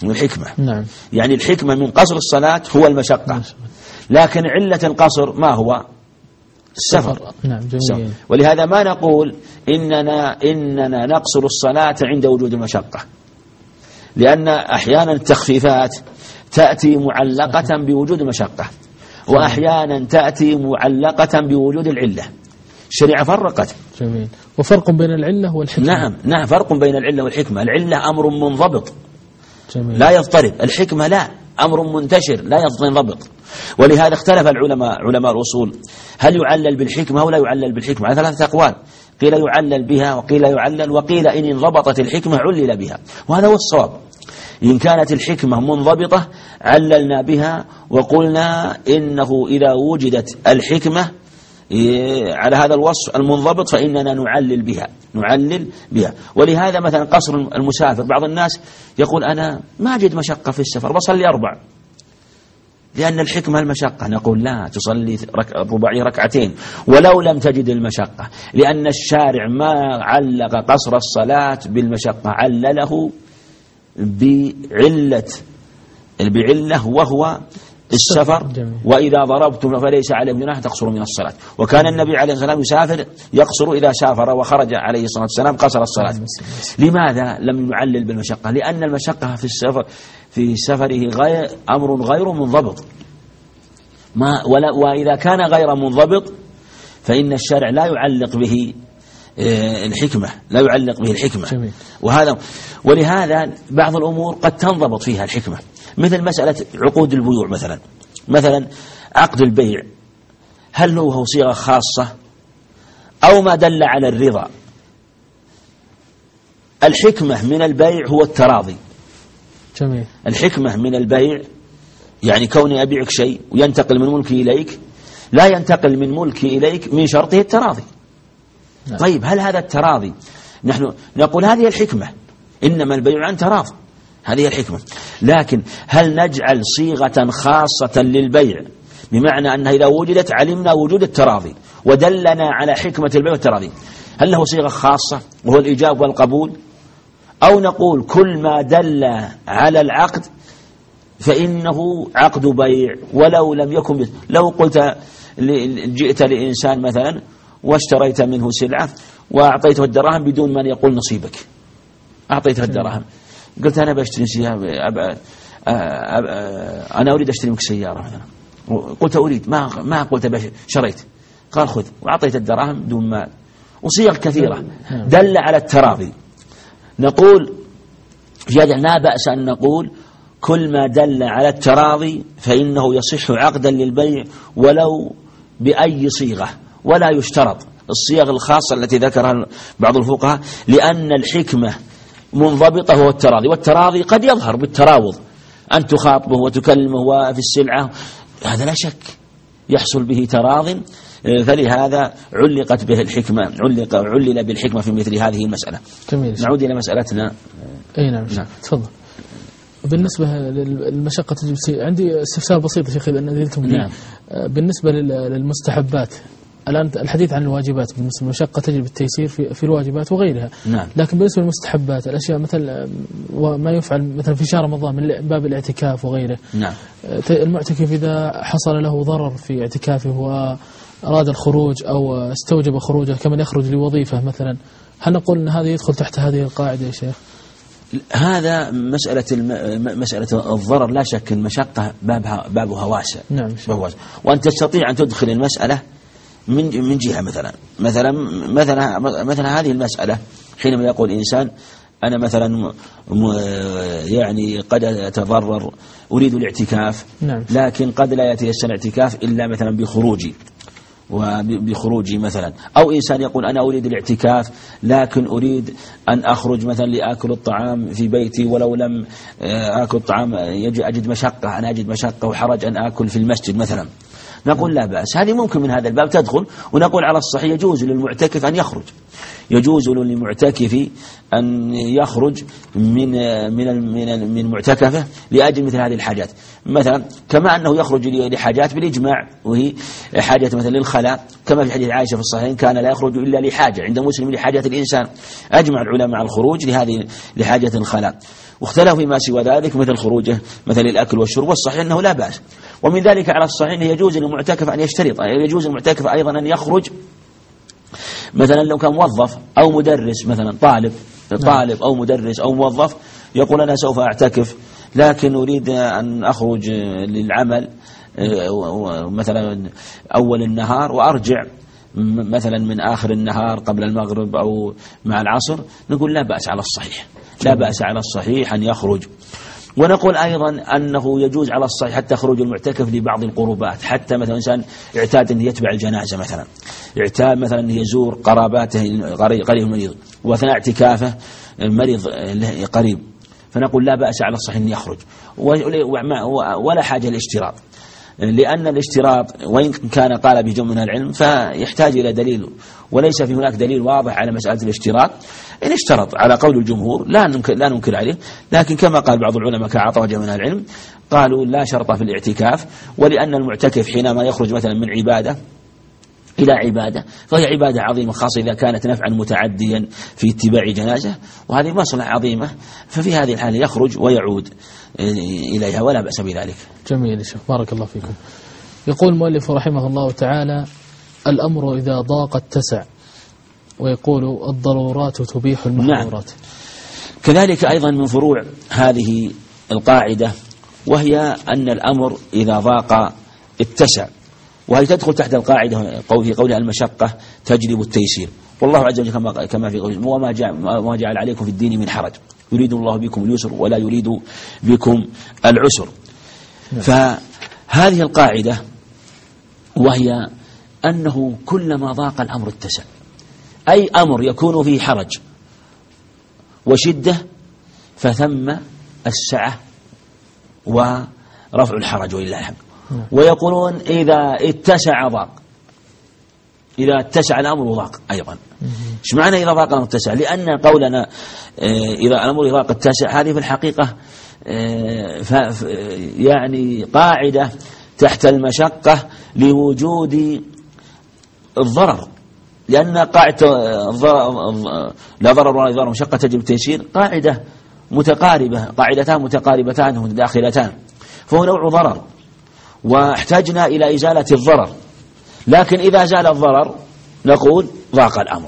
من الحكمة. نعم. يعني الحكمة من قصر الصلاة هو المشقة، لكن علة القصر ما هو؟ السفر. نعم جميل. ولهذا ما نقول إننا إننا نقصر الصلاة عند وجود المشقة، لأن أحيانا التخفيفات تأتي معلقة بوجود المشقة، وأحيانا تأتي معلقة بوجود العلة. الشريعة فرقت. جميل. وفرق بين العلة والحكمة. نعم نعم فرق بين العلة والحكمة. العلة أمر منضبط جميل. لا يضطرب، الحكمة لا، أمر منتشر لا ينضبط. ولهذا اختلف العلماء علماء الأصول هل يعلل بالحكمة أو لا يعلل بالحكمة، على ثلاثة أقوال، قيل يعلل بها وقيل يعلل وقيل إن انضبطت الحكمة علل بها، وهذا هو الصواب. إن كانت الحكمة منضبطة عللنا بها وقلنا إنه إذا وجدت الحكمة على هذا الوصف المنضبط فإننا نعلل بها نعلل بها. ولهذا مثلا قصر المسافر، بعض الناس يقول أنا ما أجد مشقة في السفر بصلي أربع، لأن الحكمة المشقة. نقول لا، تصلي رباعي ركعتين ولو لم تجد المشقة، لأن الشارع ما علق قصر الصلاة بالمشقة، علله بعلة بعلة وهو السفر. وإذا ضربتم فليس عليكم جناح تقصروا من الصلاة. وكان النبي عليه الصلاة والسلام يسافر يقصر إذا سافر، وخرج عليه الصلاة والسلام قصر الصلاة. لماذا لم يعلل بالمشقة؟ لأن المشقة في السفر في سفره غير أمر غير منضبط، ما ولا وإذا كان غير منضبط فإن الشارع لا يعلق به الحكمة لا يعلق به الحكمة. وهذا ولهذا بعض الأمور قد تنضبط فيها الحكمة، مثل مسألة عقود البيوع مثلا. مثلا عقد البيع هل هو صيغة خاصة أو ما دل على الرضا؟ الحكمة من البيع هو التراضي. جميل. الحكمة من البيع يعني كوني أبيعك شيء وينتقل من ملكي إليك، لا ينتقل من ملكي إليك من شرطه التراضي. نعم. طيب هل هذا التراضي نحن نقول هذه الحكمة، إنما البيع عن تراض، هذه الحكمة. لكن هل نجعل صيغة خاصة للبيع بمعنى أنها إذا وجدت علمنا وجود التراضي ودلنا على حكمة البيع والتراضي، هل له صيغة خاصة وهو الإيجاب والقبول؟ أو نقول كل ما دل على العقد فإنه عقد بيع ولو لم يكن بس. لو قلت جئت لإنسان مثلا واشتريت منه سلعة وأعطيته الدراهم بدون من يقول نصيبك، أعطيته الدراهم، قلت أنا بشتري سيارة، أب... أب... أنا أريد أشتري منك سيارة مثلا، قلت أريد، ما ما قلت شريت، قال خذ، وأعطيت الدراهم بدون مال. وصيغ كثيرة دل على التراضي. نقول في هذا لا بأس أن نقول كل ما دل على التراضي فإنه يصح عقدا للبيع ولو بأي صيغة، ولا يشترط الصيغ الخاصة التي ذكرها بعض الفقهاء، لأن الحكمة منضبطة هو التراضي، والتراضي قد يظهر بالتراوض، أن تخاطبه وتكلمه وفي السلعة، هذا لا شك يحصل به تراض. فلهذا علقت به الحكمة، علق علل بالحكمة في مثل هذه المسألة. جميل. نعود إلى مسألتنا. أي نعم. نعم. تفضل. بالنسبة للمشقة تجب عندي استفسار بسيط يا شيخ إذا أذنتم لي. نعم. بالنسبة للمستحبات الآن الحديث عن الواجبات، بالنسبة للمشقة تجب التيسير في في الواجبات وغيرها. نعم. لكن بالنسبة للمستحبات الأشياء مثل وما يفعل مثلا في شهر رمضان من باب الاعتكاف وغيره. نعم. المعتكف إذا حصل له ضرر في اعتكافه وأراد الخروج أو استوجب خروجه كمن يخرج لوظيفة مثلا، هل نقول أن هذا يدخل تحت هذه القاعدة يا شيخ؟ هذا مسألة الم... مسألة الضرر لا شك المشقة بابها بابها واسع. نعم. واسع. وأن تستطيع أن تدخل المسألة من من جهة مثلا مثلا مثلا مثلا هذه المسألة حينما يقول إنسان أنا مثلا يعني قد أتضرر أريد الاعتكاف. نعم. لكن قد لا يتيسر الاعتكاف إلا مثلا بخروجي وبخروجي مثلا، أو إنسان يقول أنا أريد الاعتكاف لكن أريد أن أخرج مثلا لأكل الطعام في بيتي ولو لم أكل الطعام أجد مشقة أنا أجد مشقة وحرج أن أكل في المسجد مثلا، نقول لا بأس، هذه ممكن من هذا الباب تدخل، ونقول على الصحيح يجوز للمعتكف أن يخرج يجوز للمعتكف أن يخرج من من من من معتكفه لأجل مثل هذه الحاجات، مثلا كما أنه يخرج لحاجات بالإجماع، وهي حاجة مثلا للخلاء، كما في حديث عائشة في الصحيحين كان لا يخرج إلا لحاجة، عند مسلم لحاجة الإنسان. أجمع العلماء على الخروج لهذه لحاجة الخلاء، واختلفوا فيما سوى ذلك مثل خروجه مثل الأكل والشرب، والصحيح أنه لا بأس. ومن ذلك على الصحيح يجوز للمعتكف أن يشترط، يجوز للمعتكف أيضا أن يخرج مثلا لو كان موظف أو مدرس، مثلا طالب طالب أو مدرس أو موظف يقول أنا سوف أعتكف لكن أريد أن أخرج للعمل مثلا أول النهار وأرجع مثلا من آخر النهار قبل المغرب أو مع العصر، نقول لا بأس على الصحيح، لا بأس على الصحيح أن يخرج. ونقول أيضا أنه يجوز على الصحيح حتى خروج المعتكف لبعض القربات، حتى مثلا إنسان اعتاد أن يتبع الجنازة، مثلا اعتاد مثلا أن يزور قراباته قريب مريض، وأثناء اعتكافه مريض قريب، فنقول لا بأس على الصحيح أن يخرج، ولا حاجة للاشتراط، لأن الاشتراط وإن كان قال بجمع من العلم فيحتاج إلى دليل، وليس في هناك دليل واضح على مسألة الاشتراط. إن اشترط على قول الجمهور لا ننكر, لا ننكر عليه، لكن كما قال بعض العلماء كعطاء وجمع من العلم قالوا لا شرط في الاعتكاف، ولأن المعتكف حينما يخرج مثلا من عبادة إلى عبادة فهي عبادة عظيمة، خاصة إذا كانت نفعا متعديا في اتباع جنازة، وهذه مصلحة عظيمة، ففي هذه الحالة يخرج ويعود إليها ولا بأس بذلك. جميل يا شيخ، بارك الله فيكم. يقول المؤلف رحمه الله تعالى: الأمر إذا ضاق اتسع، ويقول الضرورات تبيح المحظورات. نعم. كذلك أيضا من فروع هذه القاعدة وهي أن الأمر إذا ضاق اتسع، وهي تدخل تحت القاعدة قوله قولها المشقة تجلب التيسير، والله عز وجل كما كما في قوله وما جعل, جعل عليكم في الدين من حرج يريد الله بكم اليسر ولا يريد بكم العسر. فهذه القاعدة وهي أنه كلما ضاق الأمر اتسع، أي أمر يكون فيه حرج وشدة فثم السعة ورفع الحرج ولله الحمد. ويقولون إذا اتسع ضاق، إذا اتسع الأمر ضاق أيضا. إيش معنى إذا ضاق الأمر اتسع؟ لأن قولنا إذا الأمر ضاق اتسع هذه في الحقيقة يعني قاعدة تحت المشقة لوجود الضرر، لأن قاعدة لا ضرر ولا ضرر مشقة تجب التيسير قاعدة متقاربة، قاعدتان متقاربتان متداخلتان، فهو نوع ضرر واحتاجنا إلى إزالة الضرر. لكن إذا زال الضرر نقول ضاق الأمر،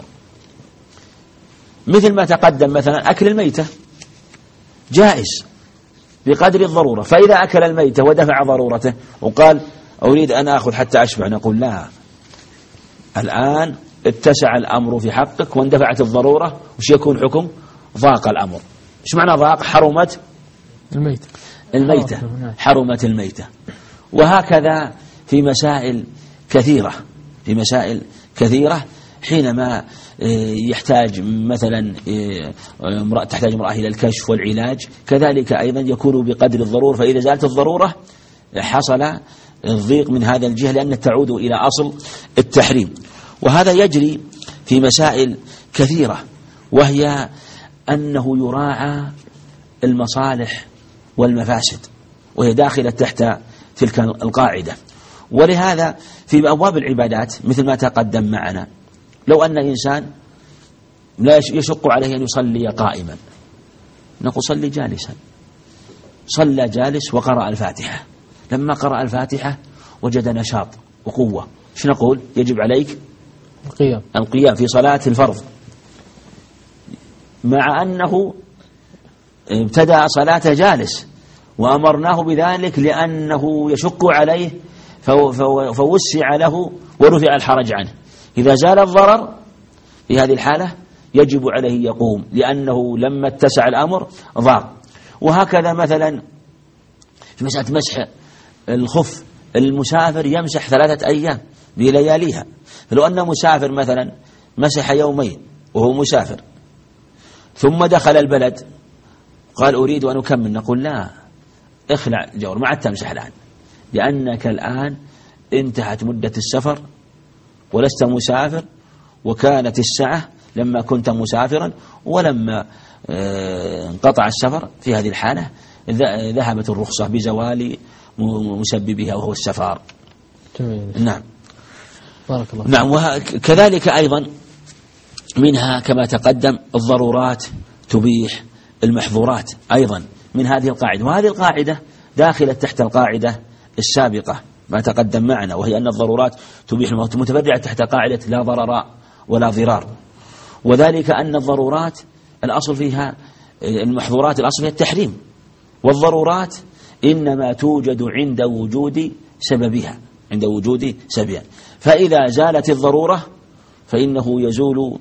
مثل ما تقدم مثلا أكل الميتة جائز بقدر الضرورة، فإذا أكل الميتة ودفع ضرورته وقال أريد أن أخذ حتى أشبع، نقول لا، الآن اتسع الأمر في حقك واندفعت الضرورة، وش يكون حكم؟ ضاق الأمر. إيش معنى ضاق؟ حرمت الميتة الميتة حرمت الميتة. وهكذا في مسائل كثيرة، في مسائل كثيرة حينما يحتاج مثلا امرأة تحتاج امرأة إلى الكشف والعلاج، كذلك أيضا يكون بقدر الضرورة، فإذا زالت الضرورة حصل الضيق من هذا الجهة لأن تعود إلى أصل التحريم. وهذا يجري في مسائل كثيرة، وهي أنه يراعى المصالح والمفاسد، وهي داخلة تحت تلك القاعدة. ولهذا في أبواب العبادات مثل ما تقدم معنا، لو أن إنسان لا يشق عليه أن يصلي قائما نقول صلي جالسا، صلى جالس وقرأ الفاتحة، لما قرأ الفاتحة وجد نشاط وقوة، شو نقول؟ يجب عليك القيام القيام في صلاة الفرض، مع أنه ابتدأ صلاة جالس وأمرناه بذلك لأنه يشق عليه فوسع له ورفع الحرج عنه. إذا زال الضرر في هذه الحالة يجب عليه يقوم، لأنه لما اتسع الأمر ضاق. وهكذا مثلا في مسألة مسح الخف، المسافر يمسح ثلاثة أيام بلياليها، فلو أن مسافر مثلا مسح يومين وهو مسافر ثم دخل البلد قال أريد أن أكمل، نقول لا، اخلع الجور، ما عاد تمسح الآن، لأنك الآن انتهت مدة السفر ولست مسافر، وكانت السعة لما كنت مسافرا ولما انقطع السفر في هذه الحالة ذهبت الرخصة بزوال مسببها وهو السفر. نعم بارك الله. نعم. وكذلك أيضا منها كما تقدم الضرورات تبيح المحظورات أيضا من هذه القاعدة، وهذه القاعدة داخلة تحت القاعدة السابقة ما تقدم معنا، وهي أن الضرورات تبيح المحظورات، متفرعة تحت قاعدة لا ضرر ولا ضرار. وذلك أن الضرورات الأصل فيها المحظورات الأصل فيها التحريم، والضرورات إنما توجد عند وجود سببها عند وجود سببها. فإذا زالت الضرورة فإنه يزول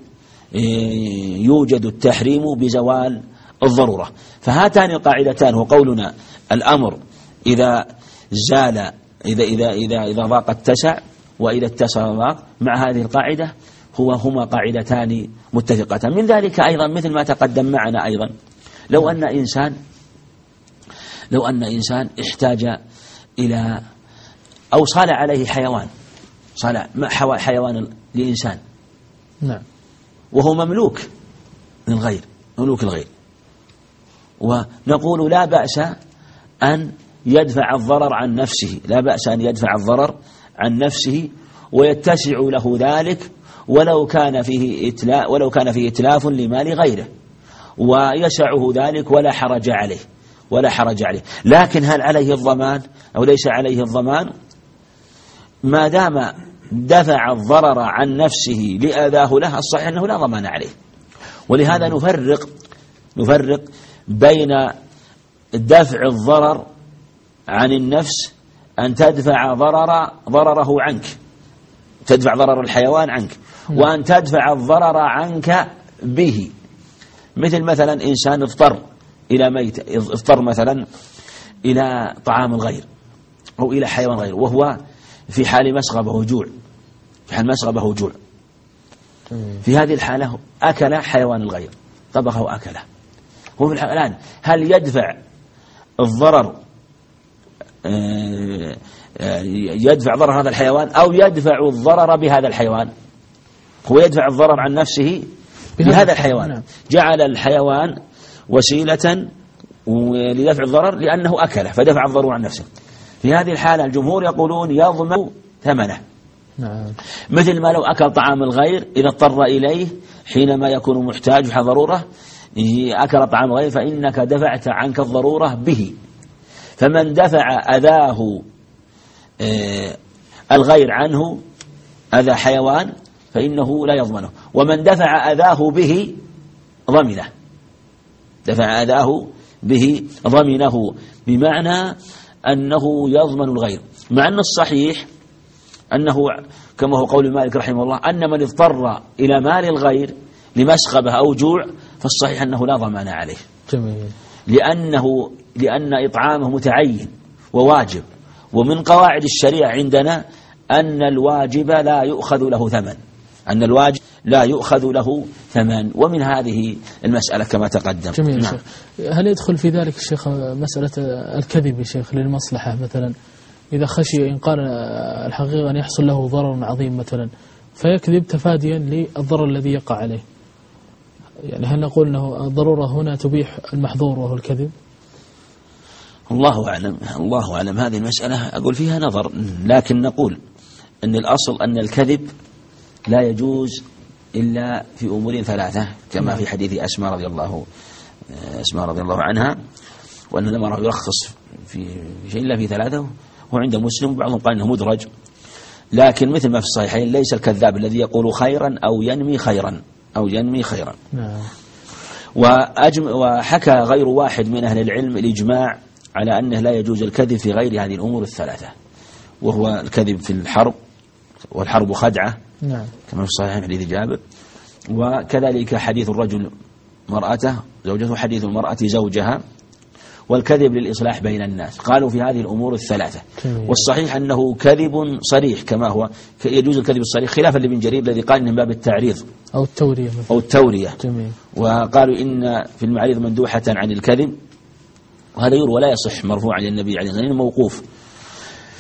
يوجد التحريم بزوال الضرورة. فهاتان القاعدتان وقولنا الأمر إذا زال إذا إذا إذا إذا ضاق اتسع وإذا اتسع ضاق، مع هذه القاعدة هو هما قاعدتان متفقتان. من ذلك أيضا مثل ما تقدم معنا أيضا لو أن إنسان لو أن إنسان احتاج إلى أو صال عليه حيوان صال حيوان لإنسان نعم وهو مملوك للغير مملوك الغير، ونقول لا بأس أن يدفع الضرر عن نفسه لا بأس أن يدفع الضرر عن نفسه ويتسع له ذلك ولو كان فيه إتلاف ولو كان فيه إتلاف لمال غيره، ويسعه ذلك ولا حرج عليه ولا حرج عليه. لكن هل عليه الضمان أو ليس عليه الضمان؟ ما دام دفع الضرر عن نفسه لأذاه له الصحيح أنه لا ضمان عليه. ولهذا نفرق نفرق بين دفع الضرر عن النفس أن تدفع ضرر ضرره عنك تدفع ضرر الحيوان عنك، وأن تدفع الضرر عنك به. مثل مثلا إنسان اضطر إلى ميت اضطر مثلا إلى طعام الغير أو إلى حيوان غير وهو في حال مسغبة وجوع في حال مسغبة وجوع في هذه الحالة أكل حيوان الغير طبخه وأكله. هو في الآن هل يدفع الضرر يدفع ضرر هذا الحيوان أو يدفع الضرر بهذا الحيوان؟ هو يدفع الضرر عن نفسه بهذا الحيوان. جعل الحيوان وسيلة لدفع الضرر لأنه أكله فدفع الضرر عن نفسه. في هذه الحالة الجمهور يقولون يضمن ثمنه. نعم. مثل ما لو أكل طعام الغير إذا اضطر إليه حينما يكون محتاج في ضرورة أكل طعام الغير فإنك دفعت عنك الضرورة به. فمن دفع أذاه الغير عنه أذى حيوان فإنه لا يضمنه، ومن دفع أذاه به ضمنه دفع أذاه به ضمنه بمعنى أنه يضمن الغير. مع أن الصحيح أنه كما هو قول مالك رحمه الله أن من اضطر إلى مال الغير لمسخبة أو جوع فالصحيح أنه لا ضمان عليه. جميل. لأنه لأن إطعامه متعين وواجب، ومن قواعد الشريعة عندنا أن الواجب لا يؤخذ له ثمن أن الواجب لا يؤخذ له ثمن ومن هذه المسألة كما تقدم. جميل. نعم. شيخ هل يدخل في ذلك الشيخ مسألة الكذب يا شيخ للمصلحة مثلا إذا خشي إن قال الحقيقة أن يحصل له ضرر عظيم مثلا فيكذب تفاديا للضرر الذي يقع عليه؟ يعني هل نقول أنه الضرورة هنا تبيح المحظور وهو الكذب؟ الله أعلم الله أعلم هذه المسألة أقول فيها نظر، لكن نقول أن الأصل أن الكذب لا يجوز إلا في أمور ثلاثة كما في حديث أسماء رضي الله أسماء رضي الله عنها، وأن لما يرخص في شيء إلا في ثلاثة هو عند مسلم، بعضهم قال أنه مدرج، لكن مثل ما في الصحيحين ليس الكذاب الذي يقول خيرا أو ينمي خيرا أو ينمي خيرا. نعم. وأجم وحكى غير واحد من أهل العلم الإجماع على أنه لا يجوز الكذب في غير هذه الأمور الثلاثة، وهو الكذب في الحرب والحرب خدعة. نعم. كما في الصحيح حديث جابر، وكذلك حديث الرجل مرأته زوجته حديث المرأة زوجها، والكذب للإصلاح بين الناس. قالوا في هذه الأمور الثلاثة. جميل. والصحيح أنه كذب صريح كما هو يجوز الكذب الصريح خلافا لابن جرير الذي قال من باب التعريض أو التورية مثلا. أو التورية. جميل. وقالوا إن في المعارض مندوحة عن الكذب، وهذا يروى ولا يصح مرفوعا عن النبي عليه الصلاة والسلام موقوف.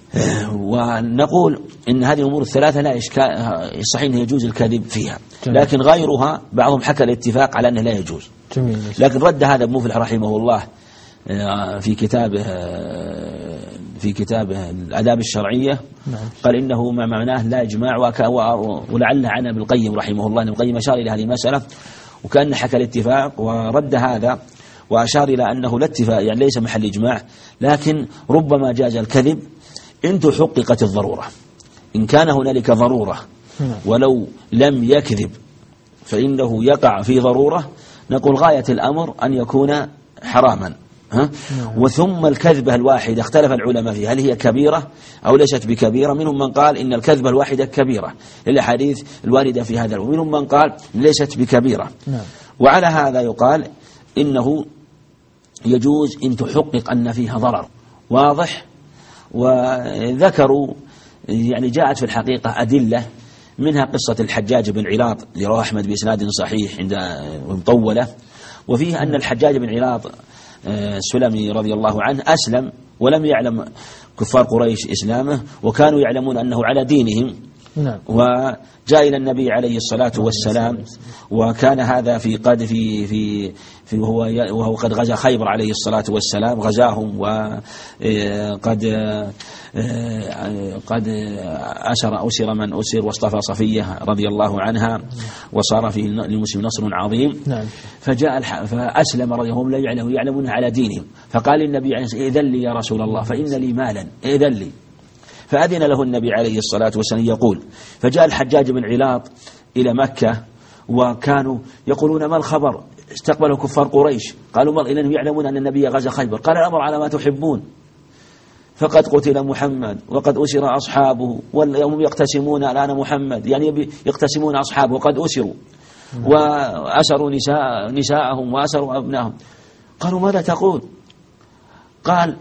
ونقول إن هذه الأمور الثلاثة لا إشكال، صحيح أنه يجوز الكذب فيها، لكن غيرها بعضهم حكى الاتفاق على أنه لا يجوز. لكن رد هذا ابن مفلح رحمه الله في كتابه في كتابه الآداب الشرعية، قال إنه ما معناه لا إجماع، ولعل عن ابن القيم رحمه الله، ابن القيم أشار إلى هذه المسألة وكأن حكى الاتفاق ورد هذا وأشار إلى أنه لا اتفاق، يعني ليس محل إجماع، لكن ربما جاز الكذب إن تحققت الضرورة. إن كان هنالك ضرورة ولو لم يكذب فإنه يقع في ضرورة، نقول غاية الأمر أن يكون حراما. ها؟ وثم الكذبة الواحدة اختلف العلماء فيها، هل هي كبيرة أو ليست بكبيرة؟ منهم من قال إن الكذبة الواحدة كبيرة للأحاديث الواردة في هذا، ومنهم من قال ليست بكبيرة. وعلى هذا يقال إنه يجوز إن تحقق أن فيها ضرر واضح. وذكروا يعني جاءت في الحقيقة أدلة، منها قصة الحجاج بن علاط لرواه أحمد بإسناد صحيح عند مطولة، وفيه أن الحجاج بن علاط السلمي رضي الله عنه أسلم ولم يعلم كفار قريش إسلامه، وكانوا يعلمون أنه على دينهم. نعم. وجاء إلى النبي عليه الصلاة والسلام، وكان هذا في قد في في في وهو وهو قد غزا خيبر عليه الصلاة والسلام، غزاهم وقد قد أسر أسر من أسر، واصطفى صفية رضي الله عنها، وصار في للمسلم نصر عظيم. نعم. فجاء فأسلم رضي الله عنه، لا يعلم يعلمون على دينهم، فقال النبي عليه الصلاة والسلام: إذن لي يا رسول الله فإن لي مالا، إذن لي. فأذن له النبي عليه الصلاة والسلام يقول. فجاء الحجاج بن علاط إلى مكة، وكانوا يقولون: ما الخبر؟ استقبلوا كفار قريش، قالوا: ما إنهم يعلمون أن النبي غزا خيبر. قال: الأمر على ما تحبون، فقد قتل محمد وقد أسر أصحابه، واليوم يقتسمون الآن محمد، يعني يقتسمون أصحابه وقد أسروا، وأسروا نساء نساءهم وأسروا أبنائهم. قالوا: ماذا تقول؟ قال: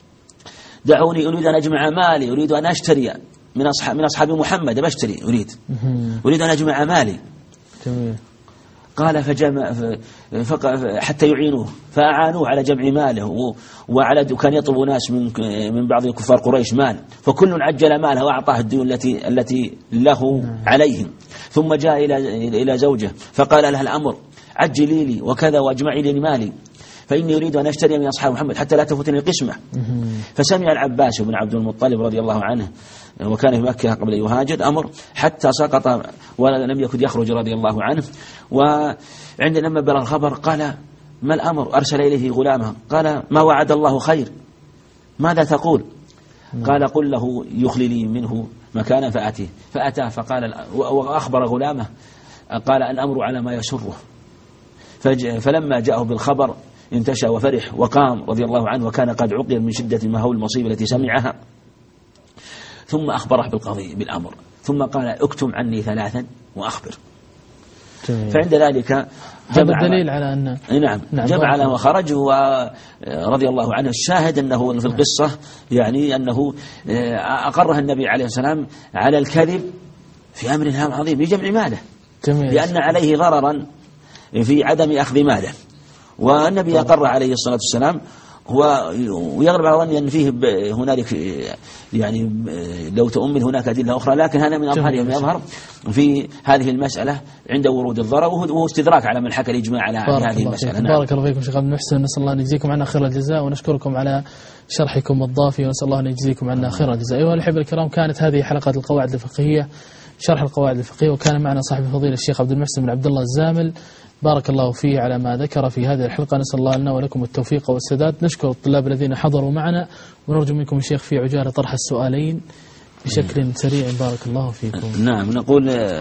دعوني أريد أن أجمع مالي، أريد أن أشتري من أصحاب من أصحاب محمد، بشتري أريد أريد أن أجمع مالي. قال: فجمع حتى يعينوه، فأعانوه على جمع ماله، وعلى كان يطلب ناس من من بعض كفار قريش مال، فكل عجل ماله وأعطاه الديون التي التي له عليهم. ثم جاء إلى إلى زوجه فقال لها: الأمر عجلي لي وكذا واجمعي لي مالي، فإني أريد أن أشتري من أصحاب محمد حتى لا تفوتني القسمة. فسمع العباس بن عبد المطلب رضي الله عنه، وكان في مكة قبل أن يهاجر، أمر حتى سقط ولم يكن يخرج رضي الله عنه. وعند لما بلغ الخبر قال: ما الأمر؟ أرسل إليه غلامه، قال: ما وعد الله خير، ماذا تقول؟ قال: قل له يخلي لي منه مكانا فأتيه. فأتاه فقال، وأخبر غلامه، قال: الأمر على ما يسره. فلما جاءه بالخبر انتشى وفرح وقام رضي الله عنه، وكان قد عقل من شدة ما هو المصيبة التي سمعها. ثم أخبره بالقضية بالأمر، ثم قال: اكتم عني ثلاثا وأخبر. جميل. فعند ذلك هذا دليل على أن نعم, نعم جمع له وخرج ورضي الله عنه. الشاهد أنه في القصة يعني أنه أقرها النبي عليه السلام على الكذب في أمر هام عظيم بجمع ماله. جميل. لأن عليه ضررا في عدم أخذ ماله، والنبي أقر عليه الصلاة والسلام. ويغلب على ظني أن فيه هنالك يعني لو تؤمن هناك أدلة أخرى، لكن هذا من أظهر ما يظهر في هذه المسألة عند ورود الضرر، وهو استدراك على من حكى الإجماع على هذه المسألة. نعم. بارك الله فيكم شيخ عبد المحسن، نسأل الله أن يجزيكم عنا خير الجزاء، ونشكركم على شرحكم الضافي، ونسأل الله أن يجزيكم عنا خير الجزاء. أيها الأحبة الكرام، كانت هذه حلقة القواعد الفقهية، شرح القواعد الفقهية، وكان معنا صاحب الفضيلة الشيخ عبد المحسن بن عبد الله الزامل، بارك الله فيه على ما ذكر في هذه الحلقة. نسأل الله لنا ولكم التوفيق والسداد. نشكر الطلاب الذين حضروا معنا، ونرجو منكم الشيخ في عجالة طرح السؤالين بشكل سريع. بارك الله فيكم. نعم، نقول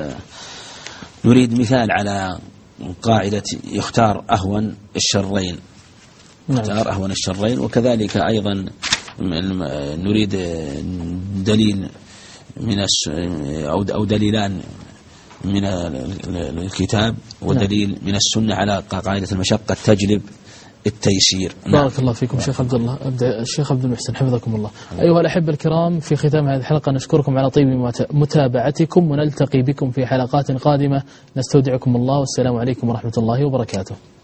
نريد مثال على قاعدة يختار أهون الشرين. نعم. يختار أهون الشرين، وكذلك أيضا نريد دليل من أو دليلان من الكتاب ودليل نعم. من السنة على قاعدة المشقة تجلب التيسير. نعم. بارك الله فيكم شيخ عبد الله الشيخ عبد المحسن، حفظكم الله. أيها الأحبة الكرام، في ختام هذه الحلقة نشكركم على طيب متابعتكم، ونلتقي بكم في حلقات قادمة. نستودعكم الله، والسلام عليكم ورحمة الله وبركاته.